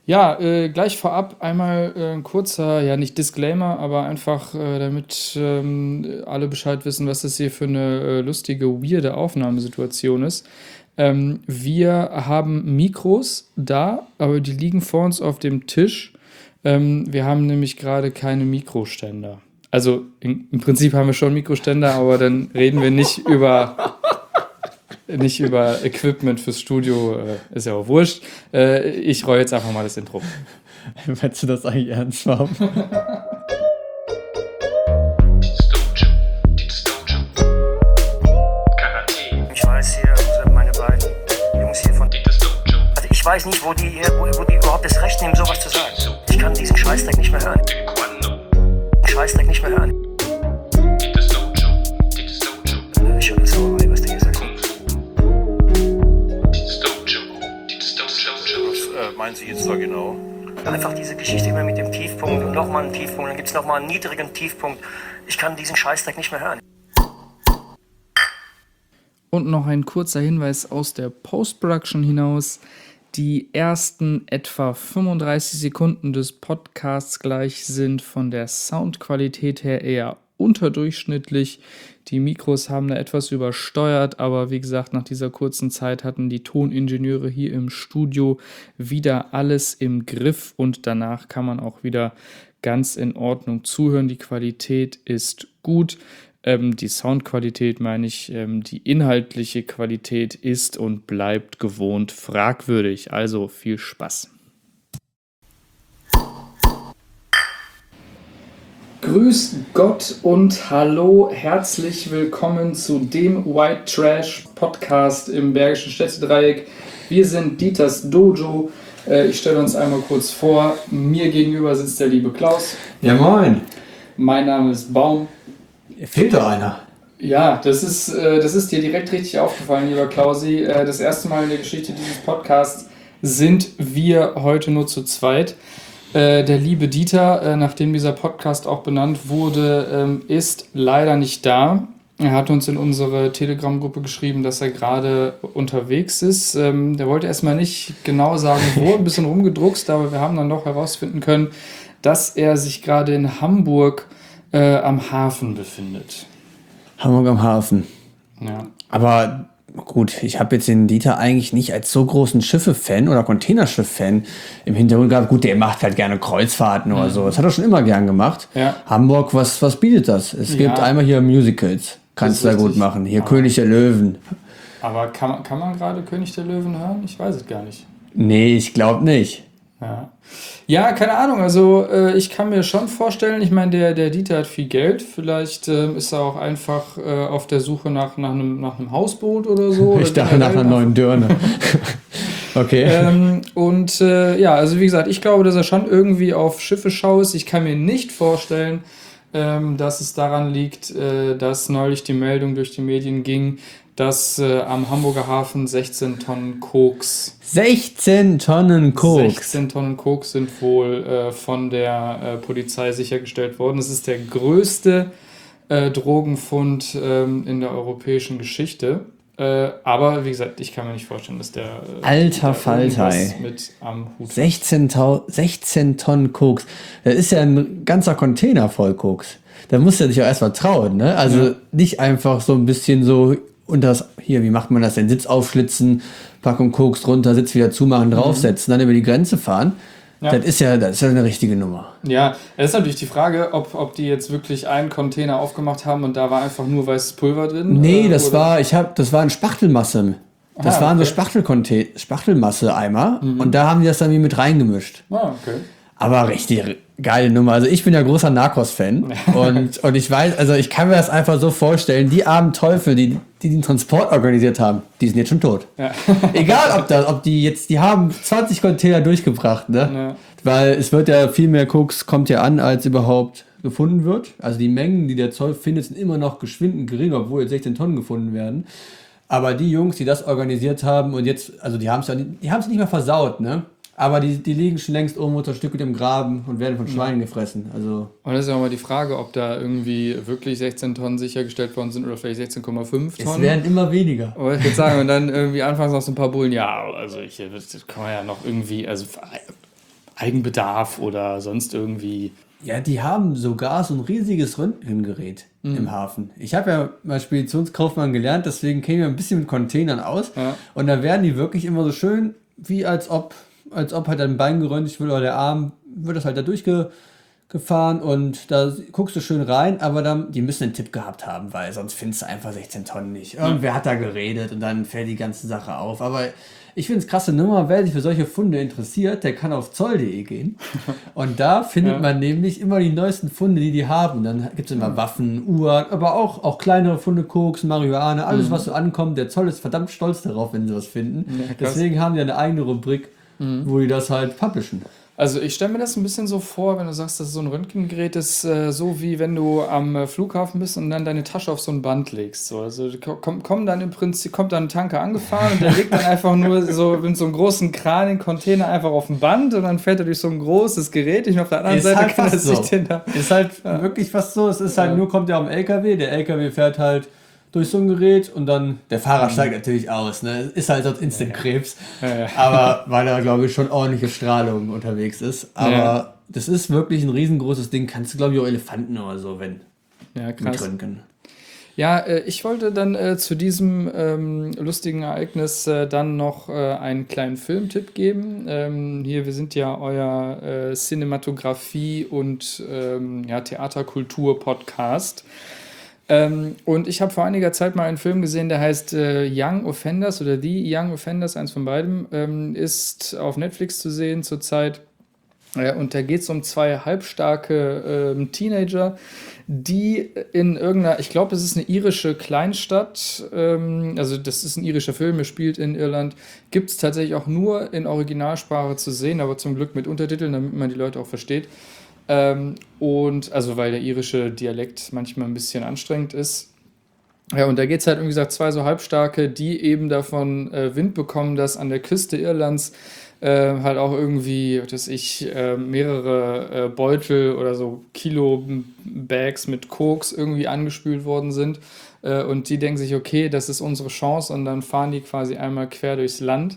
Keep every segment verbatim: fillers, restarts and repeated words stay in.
Ja, äh, gleich vorab einmal äh, ein kurzer, ja nicht Disclaimer, aber einfach, äh, damit ähm, alle Bescheid wissen, was das hier für eine äh, lustige, weirde Aufnahmesituation ist. Ähm, wir haben Mikros da, aber die liegen vor uns auf dem Tisch. Ähm, wir haben nämlich gerade keine Mikroständer. Also im, im Prinzip haben wir schon Mikroständer, aber dann reden wir nicht über nicht über Equipment fürs Studio, äh, ist ja auch wurscht. Äh, ich roll jetzt einfach mal das Intro. Willst du das eigentlich ernst machen? Ich weiß hier, also meine beiden Jungs hier von Also ich weiß nicht, wo die, wo, wo die überhaupt das Recht nehmen, sowas zu sagen. Ich kann diesen Scheißdreck nicht mehr hören. Scheißdreck nicht mehr hören. Ich höre das auch, was der hier sagt. Was äh, meinen Sie jetzt da genau? Einfach diese Geschichte immer mit dem Tiefpunkt und nochmal einen Tiefpunkt, dann gibt es nochmal einen niedrigen Tiefpunkt. Ich kann diesen Scheißdreck nicht mehr hören. Und noch ein kurzer Hinweis aus der Post-Production hinaus. Die ersten etwa fünfunddreißig Sekunden des Podcasts gleich sind von der Soundqualität her eher unterdurchschnittlich. Die Mikros haben da etwas übersteuert, aber wie gesagt, nach dieser kurzen Zeit hatten die Toningenieure hier im Studio wieder alles im Griff und danach kann man auch wieder ganz in Ordnung zuhören. Die Qualität ist gut. Ähm, die Soundqualität meine ich, ähm, die inhaltliche Qualität ist und bleibt gewohnt fragwürdig. Also viel Spaß. Grüß Gott und hallo, herzlich willkommen zu dem White Trash Podcast im Bergischen Städtedreieck. Wir sind Dieters Dojo. Äh, ich stelle uns einmal kurz vor. Mir gegenüber sitzt der liebe Klaus. Ja, moin. Mein Name ist Baum. Fehlt doch einer. Ja, das ist, äh, das ist dir direkt richtig aufgefallen, lieber Klausi. Äh, das erste Mal in der Geschichte dieses Podcasts sind wir heute nur zu zweit. Äh, der liebe Dieter, äh, nachdem dieser Podcast auch benannt wurde, ähm, ist leider nicht da. Er hat uns in unsere Telegram-Gruppe geschrieben, dass er gerade unterwegs ist. Ähm, der wollte erstmal nicht genau sagen, wo, ein bisschen rumgedruckst, aber wir haben dann doch herausfinden können, dass er sich gerade in Hamburg äh, am Hafen befindet. Hamburg am Hafen. Ja. Aber gut, ich habe jetzt den Dieter eigentlich nicht als so großen Schiffe-Fan oder Containerschiff-Fan im Hintergrund gehabt. Gut, der macht halt gerne Kreuzfahrten oder so. Das hat er schon immer gern gemacht. Ja. Hamburg, was, was bietet das? Es Ja. gibt einmal hier Musicals. Kannst du da gut richtig. machen. Hier Ah. König der Löwen. Aber kann man, kann man gerade König der Löwen hören? Ich weiß es gar nicht. Nee, ich glaube nicht. Ja, ja, keine Ahnung. Also äh, ich kann mir schon vorstellen, ich meine, der, der Dieter hat viel Geld. Vielleicht ähm, ist er auch einfach äh, auf der Suche nach, nach, einem, nach einem Hausboot oder so. Ich oder dachte nach einer generell neuen Dörne. Okay. Ähm, und äh, ja, also wie gesagt, ich glaube, dass er schon irgendwie auf Schiffe schau ist. Ich kann mir nicht vorstellen, ähm, dass es daran liegt, äh, dass neulich die Meldung durch die Medien ging, dass äh, am Hamburger Hafen sechzehn Tonnen Koks, sechzehn Tonnen Koks. sechzehn Tonnen Koks sind wohl äh, von der äh, Polizei sichergestellt worden. Das ist der größte äh, Drogenfund ähm, in der europäischen Geschichte. Äh, aber wie gesagt, ich kann mir nicht vorstellen, dass der äh, Alter da Falter, irgendwas ey. mit am Hut hat. sechzehn, Tau- sechzehn Tonnen Koks. Das ist ja ein ganzer Container voll Koks. Da muss er sich auch erstmal trauen, ne? Also Ja. nicht einfach so ein bisschen so unter das, hier, wie macht man das denn? Sitz aufschlitzen, Packung Koks drunter, Sitz wieder zumachen, draufsetzen, dann über die Grenze fahren. Ja. Das ist ja, das ist ja eine richtige Nummer. Ja, es ist natürlich die Frage, ob, ob die jetzt wirklich einen Container aufgemacht haben und da war einfach nur weißes Pulver drin. Nee, äh, das oder- war, ich hab, das war ein Spachtelmasse. Das Ah, waren so okay. Spachtelconte- Spachtelmasse-Eimer und da haben die das dann wie mit reingemischt. Ah, okay. Aber richtig geile Nummer. Also ich bin ja großer Narcos-Fan und, und ich weiß, also ich kann mir das einfach so vorstellen, die armen Teufel, die, die den Transport organisiert haben, die sind jetzt schon tot. Ja. Egal, ob, das, ob die jetzt, die haben zwanzig Container durchgebracht, ne? Ja. Weil es wird ja viel mehr Koks, kommt ja an, als überhaupt gefunden wird. Also die Mengen, die der Zoll findet, sind immer noch geschwindend gering, obwohl jetzt sechzehn Tonnen gefunden werden. Aber die Jungs, die das organisiert haben und jetzt, also die haben es ja nicht, die haben es nicht mehr versaut, ne? Aber die, die liegen schon längst oben unter Stück mit dem Graben und werden von Schweinen gefressen. Also Und das ist ja auch mal die Frage, ob da irgendwie wirklich sechzehn Tonnen sichergestellt worden sind oder vielleicht sechzehn Komma fünf es Tonnen. werden immer weniger. Aber ich würde sagen, und dann irgendwie anfangs noch so ein paar Bullen, ja, also ich, das kann man ja noch irgendwie, also Eigenbedarf oder sonst irgendwie. Ja, die haben sogar so ein riesiges Röntgengerät mhm. im Hafen. Ich habe ja mal Speditionskaufmann gelernt, deswegen kenne ich mich ein bisschen mit Containern aus. Ja. Und da werden die wirklich immer so schön, wie als ob, als ob halt ein Bein geröntgt wird oder der Arm, wird das halt da durchgefahren und da guckst du schön rein, aber dann, die müssen einen Tipp gehabt haben, weil sonst findest du einfach sechzehn Tonnen nicht. Irgendwer hat da geredet und dann fällt die ganze Sache auf. Aber ich finde es krasse Nummer, wer sich für solche Funde interessiert, der kann auf zoll punkt de gehen. Und da findet ja. man nämlich immer die neuesten Funde, die die haben. Dann gibt es immer Waffen, Uhren, aber auch, auch kleinere Funde, Koks, Marihuana, alles, mhm. was so ankommt. Der Zoll ist verdammt stolz darauf, wenn sie was finden. Ja, deswegen haben die eine eigene Rubrik, mhm. wo die das halt publishen. Also ich stelle mir das ein bisschen so vor, wenn du sagst, dass so ein Röntgengerät ist, äh, so wie wenn du am äh, Flughafen bist und dann deine Tasche auf so ein Band legst. So. Also kommt komm dann im Prinzip, kommt dann ein Tanker angefahren und der legt dann einfach nur so mit so einem großen Kran den Container einfach auf ein Band und dann fährt er durch so ein großes Gerät und auf der anderen ist Seite halt kann er so. sich den da... Ist halt ja. wirklich fast so, es ist halt ja. nur, kommt ja am L K W, der L K W fährt halt durch so ein Gerät und dann, der Fahrer mhm. steigt natürlich aus, ne? Ist halt sonst Instant-Krebs, ja, ja. Ja, ja. aber weil da, glaube ich, schon ordentliche Strahlung unterwegs ist. Aber ja. das ist wirklich ein riesengroßes Ding. Kannst du, glaube ich, auch Elefanten oder so, wenn ja, krass. mit Röntgen. Ja, äh, ich wollte dann äh, zu diesem ähm, lustigen Ereignis äh, dann noch äh, einen kleinen Filmtipp geben. Ähm, hier, wir sind ja euer äh, Cinematografie- und ähm, ja, Theaterkultur-Podcast. Ähm, und ich habe vor einiger Zeit mal einen Film gesehen, der heißt äh, Young Offenders oder The Young Offenders, eins von beiden, ähm, ist auf Netflix zu sehen zurzeit. Äh, und da geht es um zwei halbstarke äh, Teenager, die in irgendeiner, ich glaube, es ist eine irische Kleinstadt, ähm, also das ist ein irischer Film, er spielt in Irland, gibt es tatsächlich auch nur in Originalsprache zu sehen, aber zum Glück mit Untertiteln, damit man die Leute auch versteht. Ähm, und also weil der irische Dialekt manchmal ein bisschen anstrengend ist. Ja, und da geht es halt, wie gesagt, zwei so Halbstarke, die eben davon äh, Wind bekommen, dass an der Küste Irlands äh, halt auch irgendwie, was weiß ich, äh, mehrere äh, Beutel oder so Kilo-Bags mit Koks irgendwie angespült worden sind. Äh, und die denken sich, okay, das ist unsere Chance, und dann fahren die quasi einmal quer durchs Land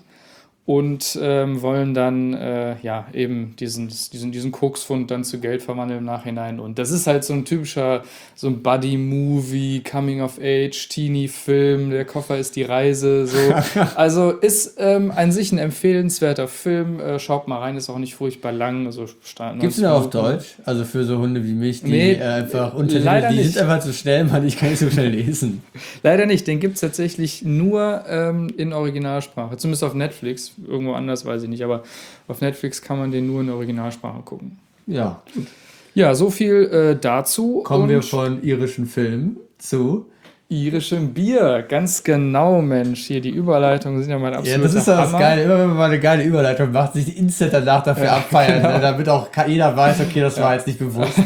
und ähm, wollen dann äh, ja eben diesen, diesen, diesen Koksfund dann zu Geld verwandeln im Nachhinein. Und das ist halt so ein typischer, so ein Buddy-Movie, Coming-of-Age, Teenie-Film, der Koffer ist die Reise, so. Also ist ähm, an sich ein empfehlenswerter Film, äh, schaut mal rein, ist auch nicht furchtbar lang. Also gibt es den auf Deutsch? Also für so Hunde wie mich, die nee, äh, einfach unter leider die nicht. sind einfach zu schnell, man, ich kann nicht so schnell lesen. Leider nicht, den gibt es tatsächlich nur ähm, in Originalsprache, zumindest auf Netflix. Irgendwo anders, weiß ich nicht, aber auf Netflix kann man den nur in der Originalsprache gucken. Ja. Ja, so viel äh, dazu. Kommen und wir von irischen Filmen zu irischem Bier. Ganz genau, Mensch. Hier, die Überleitungen sind ja mal absolut. Ja, das ist das Geile. Immer wenn man mal eine geile Überleitung macht, sich die instant danach dafür ja, abfeiern, genau. Damit auch jeder weiß, okay, das ja. war jetzt nicht bewusst.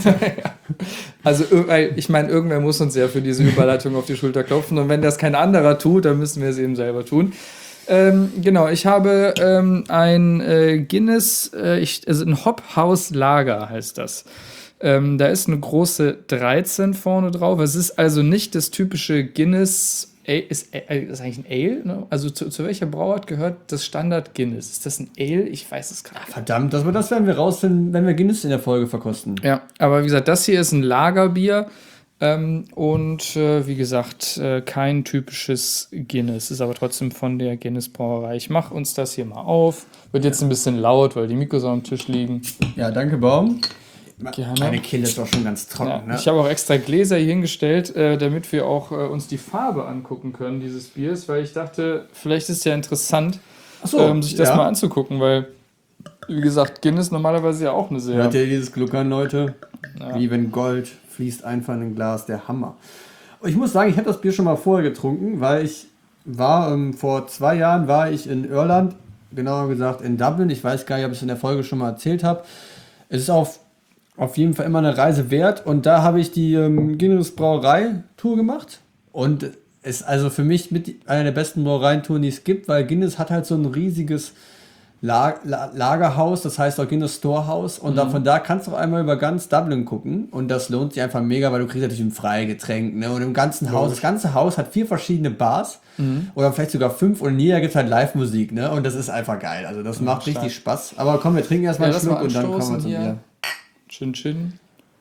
Also, ich meine, irgendwer muss uns ja für diese Überleitung auf die Schulter klopfen, und wenn das kein anderer tut, dann müssen wir es eben selber tun. Ähm, genau, ich habe ähm, ein äh, Guinness, äh, ich, also ein Hophaus Lager heißt das. Ähm, da ist eine große dreizehn vorne drauf. Es ist also nicht das typische Guinness, ist, ist eigentlich ein Ale? Ne? Also zu, zu welcher Brauart gehört das Standard Guinness? Ist das ein Ale? Ich weiß es gar nicht. Verdammt, das, das werden wir rausfinden, wenn wir Guinness in der Folge verkosten. Ja, aber wie gesagt, das hier ist ein Lagerbier. Ähm, und äh, wie gesagt, äh, kein typisches Guinness, ist aber trotzdem von der Guinness Brauerei. Ich mache uns das hier mal auf. Wird jetzt ein bisschen laut, weil die Mikros am Tisch liegen. Ja, danke, Baum. Gerne. Meine Kehle ist doch schon ganz trocken. Ja, ne? Ich habe auch extra Gläser hier hingestellt, äh, damit wir auch äh, uns die Farbe angucken können dieses Biers, weil ich dachte, vielleicht ist es ja interessant, Ach so, ähm, sich das ja. mal anzugucken, weil, wie gesagt, Guinness normalerweise ja auch eine sehr... Hört ihr dieses Gluckern, Leute? Ja. Wie wenn Gold fließt einfach in ein Glas, der Hammer. Ich muss sagen, ich habe das Bier schon mal vorher getrunken, weil ich war, ähm, vor zwei Jahren war ich in Irland, genauer gesagt in Dublin. Ich weiß gar nicht, ob ich es in der Folge schon mal erzählt habe. Es ist auf, auf jeden Fall immer eine Reise wert, und da habe ich die ähm, Guinness Brauerei-Tour gemacht, und es ist also für mich mit einer der besten Brauereien-Touren, die es gibt, weil Guinness hat halt so ein riesiges La- La- Lagerhaus, das heißt auch Guinness Storehouse. Und dann von da kannst du auch einmal über ganz Dublin gucken. Und das lohnt sich einfach mega, weil du kriegst natürlich ein Freigetränk. Ne? Und im ganzen Haus, das ganze Haus hat vier verschiedene Bars. Mhm. Oder vielleicht sogar fünf. Und in jeder gibt es halt Live-Musik. Ne? Und das ist einfach geil. Also das ja, macht stark. Richtig Spaß. Aber komm, wir trinken erstmal ja, einen Schluck und dann kommen wir zum Bier. Chin Chin.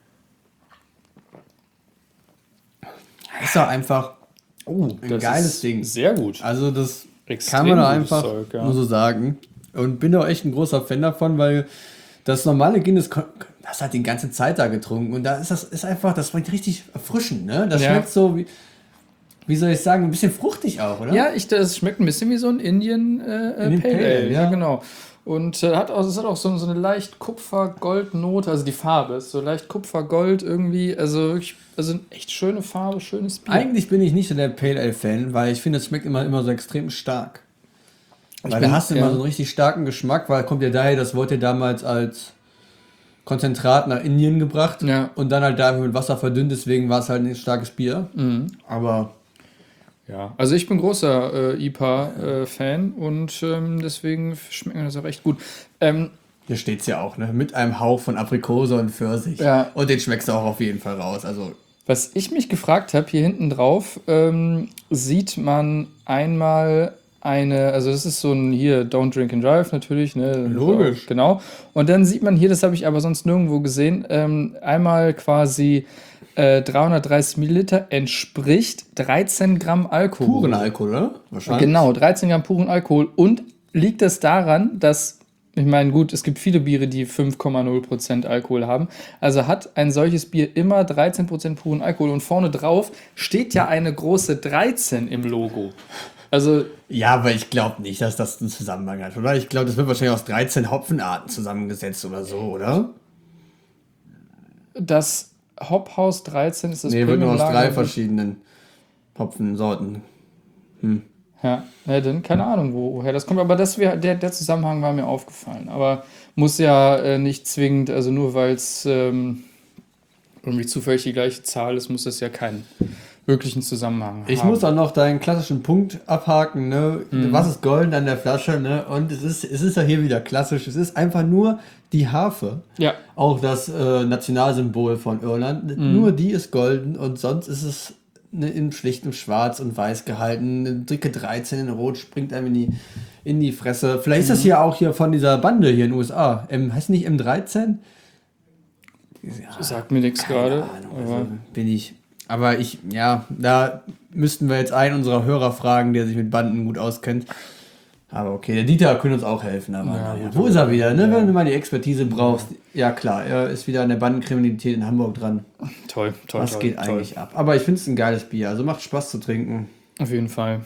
Das ist doch einfach oh, ein das geiles Ding. Sehr gut. Also das Extrem kann man doch einfach Zeug, ja. nur so sagen. Und bin auch echt ein großer Fan davon, weil das normale Guinness, das hat die ganze Zeit da getrunken. Und da ist das ist einfach, das schmeckt richtig erfrischend. Ne? Das ja. schmeckt so, wie, wie soll ich sagen, ein bisschen fruchtig auch, oder? Ja, ich, das schmeckt ein bisschen wie so ein Indian äh, Indian Pale Ale. Ale, ja. ja, genau. Und äh, hat auch, es hat auch so, so eine leicht Kupfer-Gold-Note, also die Farbe ist so leicht Kupfer-Gold irgendwie, also wirklich, also eine echt schöne Farbe, schönes Bier. Eigentlich bin ich nicht so der Pale Ale-Fan, weil ich finde, es schmeckt immer, immer so extrem stark. Ich weil bin, da hast du ja. immer so einen richtig starken Geschmack, weil kommt ja daher, das wurde ja damals als Konzentrat nach Indien gebracht ja. und dann halt da mit Wasser verdünnt, deswegen war es halt ein starkes Bier. Mhm. Aber ja, also ich bin großer äh, I P A-Fan äh, und ähm, deswegen schmeckt mir das auch echt gut. Ähm, hier steht es ja auch, ne? Mit einem Hauch von Aprikose und Pfirsich. Ja. Und den schmeckst du auch auf jeden Fall raus. Also was ich mich gefragt habe, hier hinten drauf ähm, sieht man einmal eine, also das ist so ein hier Don't Drink and Drive natürlich, ne? Logisch. Genau. Und dann sieht man hier, das habe ich aber sonst nirgendwo gesehen, ähm, einmal quasi äh, dreihundertdreißig Milliliter entspricht dreizehn Gramm Alkohol. Puren Alkohol, oder? Wahrscheinlich. Genau, dreizehn Gramm puren Alkohol. Und liegt es daran, dass, ich meine, gut, es gibt viele Biere, die fünf Komma null Prozent Alkohol haben. Also hat ein solches Bier immer dreizehn Prozent puren Alkohol. Und vorne drauf steht ja eine große dreizehn im Logo. Also ja, aber ich glaube nicht, dass das einen Zusammenhang hat, oder? Ich glaube, das wird wahrscheinlich aus dreizehn Hopfenarten zusammengesetzt oder so, oder? Das Hophaus dreizehn ist das Nee, wird nur aus Premium-Lager. drei verschiedenen Hopfensorten. Hm. Ja, ja, dann keine Ahnung, wo, woher das kommt. Aber das wär, der, der Zusammenhang war mir aufgefallen. Aber muss ja äh, nicht zwingend, also nur weil es ähm, irgendwie zufällig die gleiche Zahl ist, muss das ja keinen wirklichen Zusammenhang Ich haben. muss auch noch deinen klassischen Punkt abhaken, ne? Mhm. Was ist golden an der Flasche, ne? Und es ist, es ist ja hier wieder klassisch. Es ist einfach nur die Harfe. Ja. Auch das äh, Nationalsymbol von Irland. Mhm. Nur die ist golden und sonst ist es ne, in schlichtem Schwarz und Weiß gehalten. Eine dicke dreizehn in Rot springt einem in die, in die Fresse. Vielleicht ist das hier auch hier von dieser Bande hier in den U S A. M, heißt nicht M dreizehn? Ja, sagt mir nichts gerade. Also Aber bin ich. Aber ich, ja, da müssten wir jetzt einen unserer Hörer fragen, der sich mit Banden gut auskennt. Aber okay, der Dieter könnte uns auch helfen. Aber Ja, naja. gut, Wo ist er wieder, ne? ja. Wenn du mal die Expertise brauchst. Ja klar, er ist wieder an der Bandenkriminalität in Hamburg dran. toll, toll, Was toll, geht toll. eigentlich ab? Aber ich finde es ein geiles Bier, also macht Spaß zu trinken. Auf jeden Fall.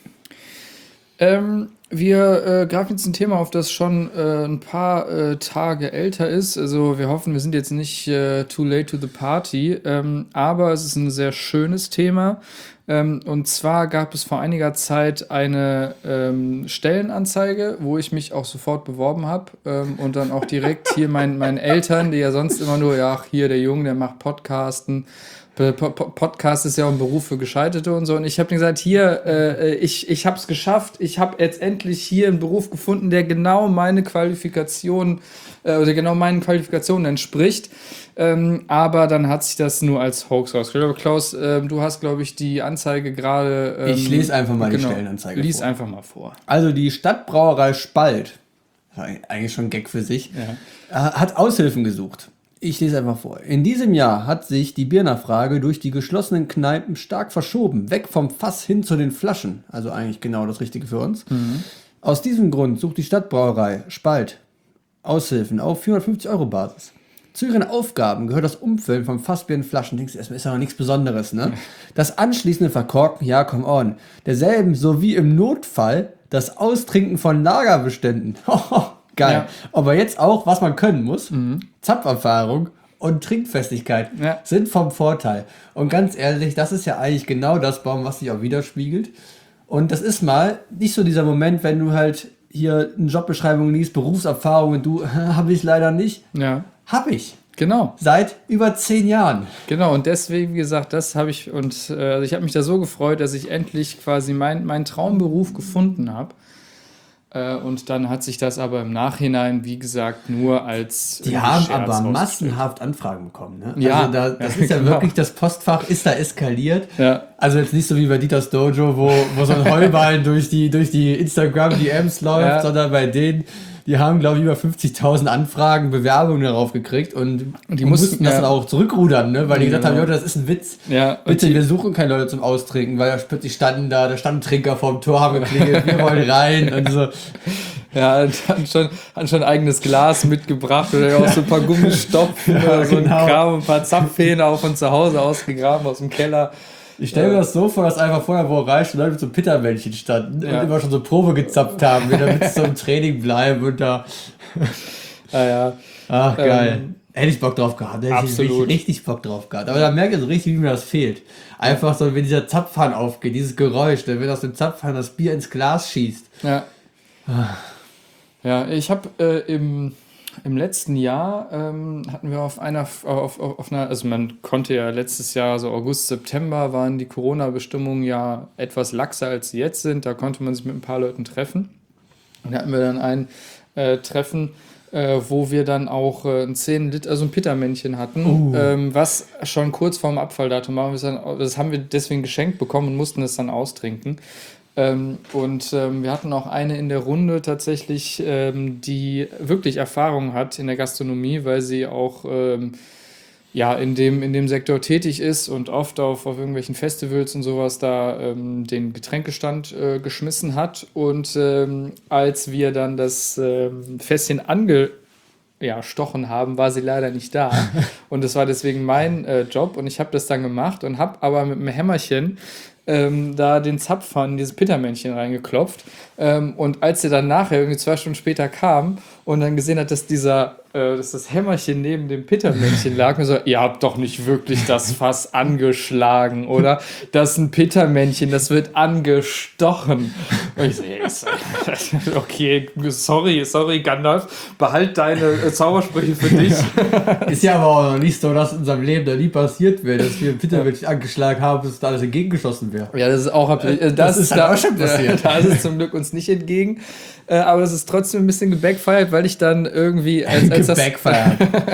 Ähm, wir äh, greifen jetzt ein Thema auf, das schon äh, ein paar äh, Tage älter ist. Also wir hoffen, wir sind jetzt nicht äh, too late to the party. Ähm, aber es ist ein sehr schönes Thema. Ähm, und zwar gab es vor einiger Zeit eine ähm, Stellenanzeige, wo ich mich auch sofort beworben habe. Ähm, und dann auch direkt hier mein, meinen Eltern, die ja sonst immer nur, ja, ach, hier der Junge, der macht Podcasten. Podcast ist ja auch ein Beruf für Gescheiterte und so. Und ich habe gesagt, hier, äh, ich, ich habe es geschafft. Ich habe jetzt endlich hier einen Beruf gefunden, der genau meine Qualifikation äh, oder genau meinen Qualifikationen entspricht. Ähm, aber dann hat sich das nur als Hoax rausgestellt. Aber Klaus, äh, du hast, glaube ich, die Anzeige gerade... Ähm, Ich lese einfach mal genau, die Stellenanzeige Lies vor. einfach mal vor. Also die Stadtbrauerei Spalt, eigentlich schon ein Gag für sich, Ja. hat Aushilfen gesucht. Ich lese einfach vor. In diesem Jahr hat sich die Biernachfrage durch die geschlossenen Kneipen stark verschoben. Weg vom Fass hin zu den Flaschen. Also eigentlich genau das Richtige für uns. Mhm. Aus diesem Grund sucht die Stadtbrauerei Spalt Aushilfen auf vierhundertfünfzig Euro Basis. Zu ihren Aufgaben gehört das Umfüllen von Fassbier in Flaschen. Denkst du, erstmal ist ja noch nichts Besonderes, ne? Das anschließende Verkorken, ja, come on. Derselben sowie im Notfall das Austrinken von Lagerbeständen. Geil. Ja. Aber jetzt auch, was man können muss, mhm. Zapferfahrung und Trinkfestigkeit Ja. sind vom Vorteil. Und ganz ehrlich, das ist ja eigentlich genau das Baum, was sich auch widerspiegelt. Und das ist mal nicht so dieser Moment, wenn du halt hier eine Jobbeschreibung liest, Berufserfahrung und du, habe ich leider nicht. Ja. Hab ich. Genau. Seit über zehn Jahren. Genau, und deswegen, wie gesagt, das habe ich, und äh, also ich habe mich da so gefreut, dass ich endlich quasi mein, meinen Traumberuf gefunden habe. Äh, und dann hat sich das aber im Nachhinein, wie gesagt, nur als Die haben aber massenhaft Anfragen bekommen. Ne? Ja, also da, das ja, ist ja genau. wirklich, das Postfach ist da eskaliert. Ja. Also jetzt nicht so wie bei Dieters Dojo, wo, wo so ein Heuballen durch die, durch die Instagram-D Ms läuft, Ja. sondern bei denen, die haben, glaube ich, über fünfzigtausend Anfragen, Bewerbungen darauf gekriegt und Und die mussten, mussten das ja. dann auch zurückrudern, ne? Weil die gesagt Genau. haben, Leute, das ist ein Witz. Ja, und Bitte, die- wir suchen keine Leute zum Austrinken, weil da plötzlich standen da, da standen Trinker vorm Tor, haben geklingelt, wir wollen rein und so. Ja, und hatten schon, hatten schon ein eigenes Glas mitgebracht oder auch so ein paar Gummistopfen Ja, oder so ein genau. Kram, ein paar Zapfhähne auch von zu Hause ausgegraben aus dem Keller. Ich stelle mir das so vor, dass einfach vorher wo reicht und Leute mit so Pittermännchen standen Ja. und immer schon so Probe gezapft haben, damit sie so im Training bleiben und da. Ah, ja. Ach, geil. Ähm, Hätte ich Bock drauf gehabt. Hätte absolut. ich richtig, richtig Bock drauf gehabt. Aber da merke ich so richtig, wie mir das fehlt. Einfach so, wenn dieser Zapfhahn aufgeht, dieses Geräusch, wenn aus dem Zapfhahn das Bier ins Glas schießt. Ja. Ja, ich habe äh, im, im letzten Jahr ähm, hatten wir auf einer, auf, auf, auf einer, also man konnte ja letztes Jahr, so August, September, waren die Corona-Bestimmungen ja etwas laxer, als sie jetzt sind. Da konnte man sich mit ein paar Leuten treffen. Und da hatten wir dann ein äh, Treffen, äh, wo wir dann auch äh, ein zehn Liter, also ein Pittermännchen hatten, Uh. ähm, was schon kurz vorm Abfalldatum war. Wir dann, das haben wir deswegen geschenkt bekommen und mussten es dann austrinken. Ähm, und ähm, wir hatten auch eine in der Runde tatsächlich, ähm, die wirklich Erfahrung hat in der Gastronomie, weil sie auch ähm, ja, in dem, in dem Sektor tätig ist und oft auf, auf irgendwelchen Festivals und sowas da ähm, den Getränkestand äh, geschmissen hat. Und ähm, als wir dann das ähm, Fässchen ange ja, stochen haben, war sie leider nicht da. Und das war deswegen mein äh, Job und ich habe das dann gemacht und habe aber mit einem Hämmerchen ähm, da den Zapfhahn in dieses Pittermännchen reingeklopft. Ähm, und als sie dann nachher, irgendwie zwei Stunden später kam und dann gesehen hat, dass dieser, äh, dass das Hämmerchen neben dem Pittermännchen lag, und so, ihr habt doch nicht wirklich das Fass angeschlagen, oder? Das ist ein Pittermännchen, das wird angestochen. Und ich so, hey, ist- okay, sorry, sorry, Gandalf, behalt deine äh, Zaubersprüche für dich. Ist ja aber auch noch nicht so, dass in unserem Leben da nie passiert wäre, dass wir ein Pittermännchen angeschlagen haben, bis da alles entgegengeschossen wäre. Ja, das ist auch, äh, das, Das ist ist halt da, auch schon passiert. Äh, da ist es zum Glück uns nicht entgegen. Äh, aber es ist trotzdem ein bisschen gebackfired, weil ich dann irgendwie, als, als, das, Gebackfired.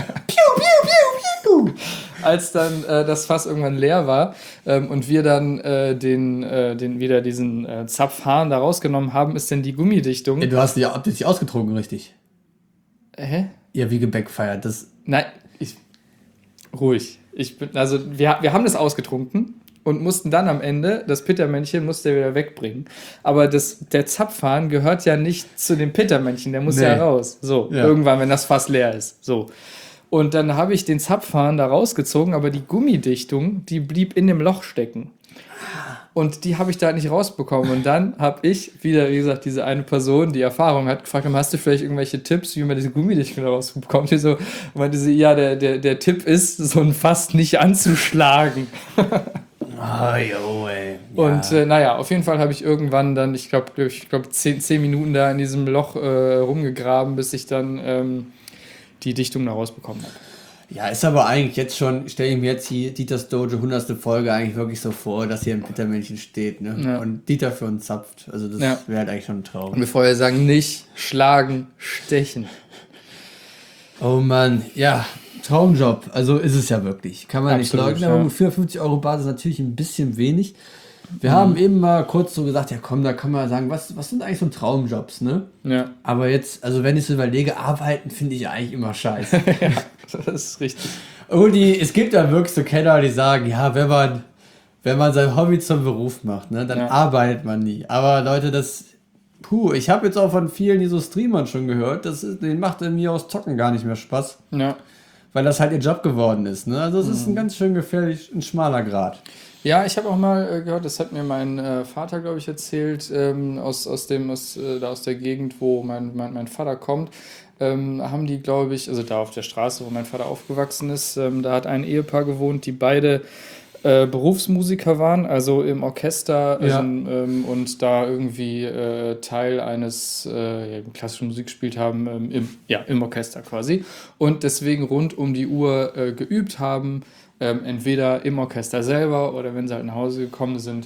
als dann äh, das Fass irgendwann leer war ähm, und wir dann äh, den, äh, den wieder diesen äh, Zapfhahn da rausgenommen haben, ist dann die Gummidichtung. Du hast die, habt ihr nicht ausgetrunken, richtig? Hä? Ja, wie gebackfired. Das, Nein, ich, ruhig. Ich bin, also wir, wir haben das ausgetrunken und mussten dann am Ende, das Pittermännchen musste er wieder wegbringen. Aber das, der Zapfhahn gehört ja nicht zu dem Pittermännchen, der muss Nee. ja raus. So, Ja. irgendwann, wenn das Fass leer ist. So. Und dann habe ich den Zapfhahn da rausgezogen, aber die Gummidichtung, die blieb in dem Loch stecken. Und die habe ich da nicht rausbekommen. Und dann habe ich wieder, wie gesagt, diese eine Person, die Erfahrung hat, gefragt, hast du vielleicht irgendwelche Tipps, wie man diese Gummidichtung da rausbekommt? Die so, meinte sie, ja, der, der, der Tipp ist, so ein Fass nicht anzuschlagen. oh, jo, ey. Und äh, naja, auf jeden Fall habe ich irgendwann dann, ich glaube, ich glaube zehn, zehn Minuten da in diesem Loch äh, rumgegraben, bis ich dann ähm, die Dichtung da rausbekommen habe. Ja, ist aber eigentlich jetzt schon, stelle ich mir jetzt hier Dieters Dojo hundertste Folge eigentlich wirklich so vor, dass hier ein Pittermännchen steht, ne? Ja. Und Dieter für uns zapft. Also das Ja. wäre halt eigentlich schon ein Und Traum. bevor wir sagen, nicht schlagen, stechen. Oh Mann, ja, Traumjob. Also ist es ja wirklich. Kann man Absolut, nicht leugnen, aber ja. mit vierundfünfzig Euro Basis natürlich ein bisschen wenig. Wir Mhm. haben eben mal kurz so gesagt, ja komm, da kann man sagen, was, was sind eigentlich so Traumjobs, ne? Ja, Aber jetzt, also wenn ich so überlege, arbeiten finde ich eigentlich immer scheiße. das ist richtig. Und die, es gibt ja wirklich so Kenner, die sagen, ja, wenn man, wenn man sein Hobby zum Beruf macht, ne, dann Ja. arbeitet man nie. Aber Leute, das, puh, ich habe jetzt auch von vielen, die so Streamern schon gehört, das ist, denen macht mir aus Zocken gar nicht mehr Spaß, Ja. weil das halt ihr Job geworden ist. Ne? Also es ist ein Mhm. ganz schön gefährlich, ein schmaler Grad. Ja, ich habe auch mal äh, gehört, das hat mir mein äh, Vater, glaube ich, erzählt, ähm, aus, aus, dem, aus, äh, da aus der Gegend, wo mein, mein, mein Vater kommt, ähm, haben die, glaube ich, also da auf der Straße, wo mein Vater aufgewachsen ist, ähm, da hat ein Ehepaar gewohnt, die beide äh, Berufsmusiker waren, also im Orchester also, Ja. ähm, und da irgendwie äh, Teil eines äh, ja, klassischen Musik gespielt haben, ähm, im, ja, im Orchester quasi und deswegen rund um die Uhr äh, geübt haben, ähm, entweder im Orchester selber oder wenn sie halt nach Hause gekommen sind,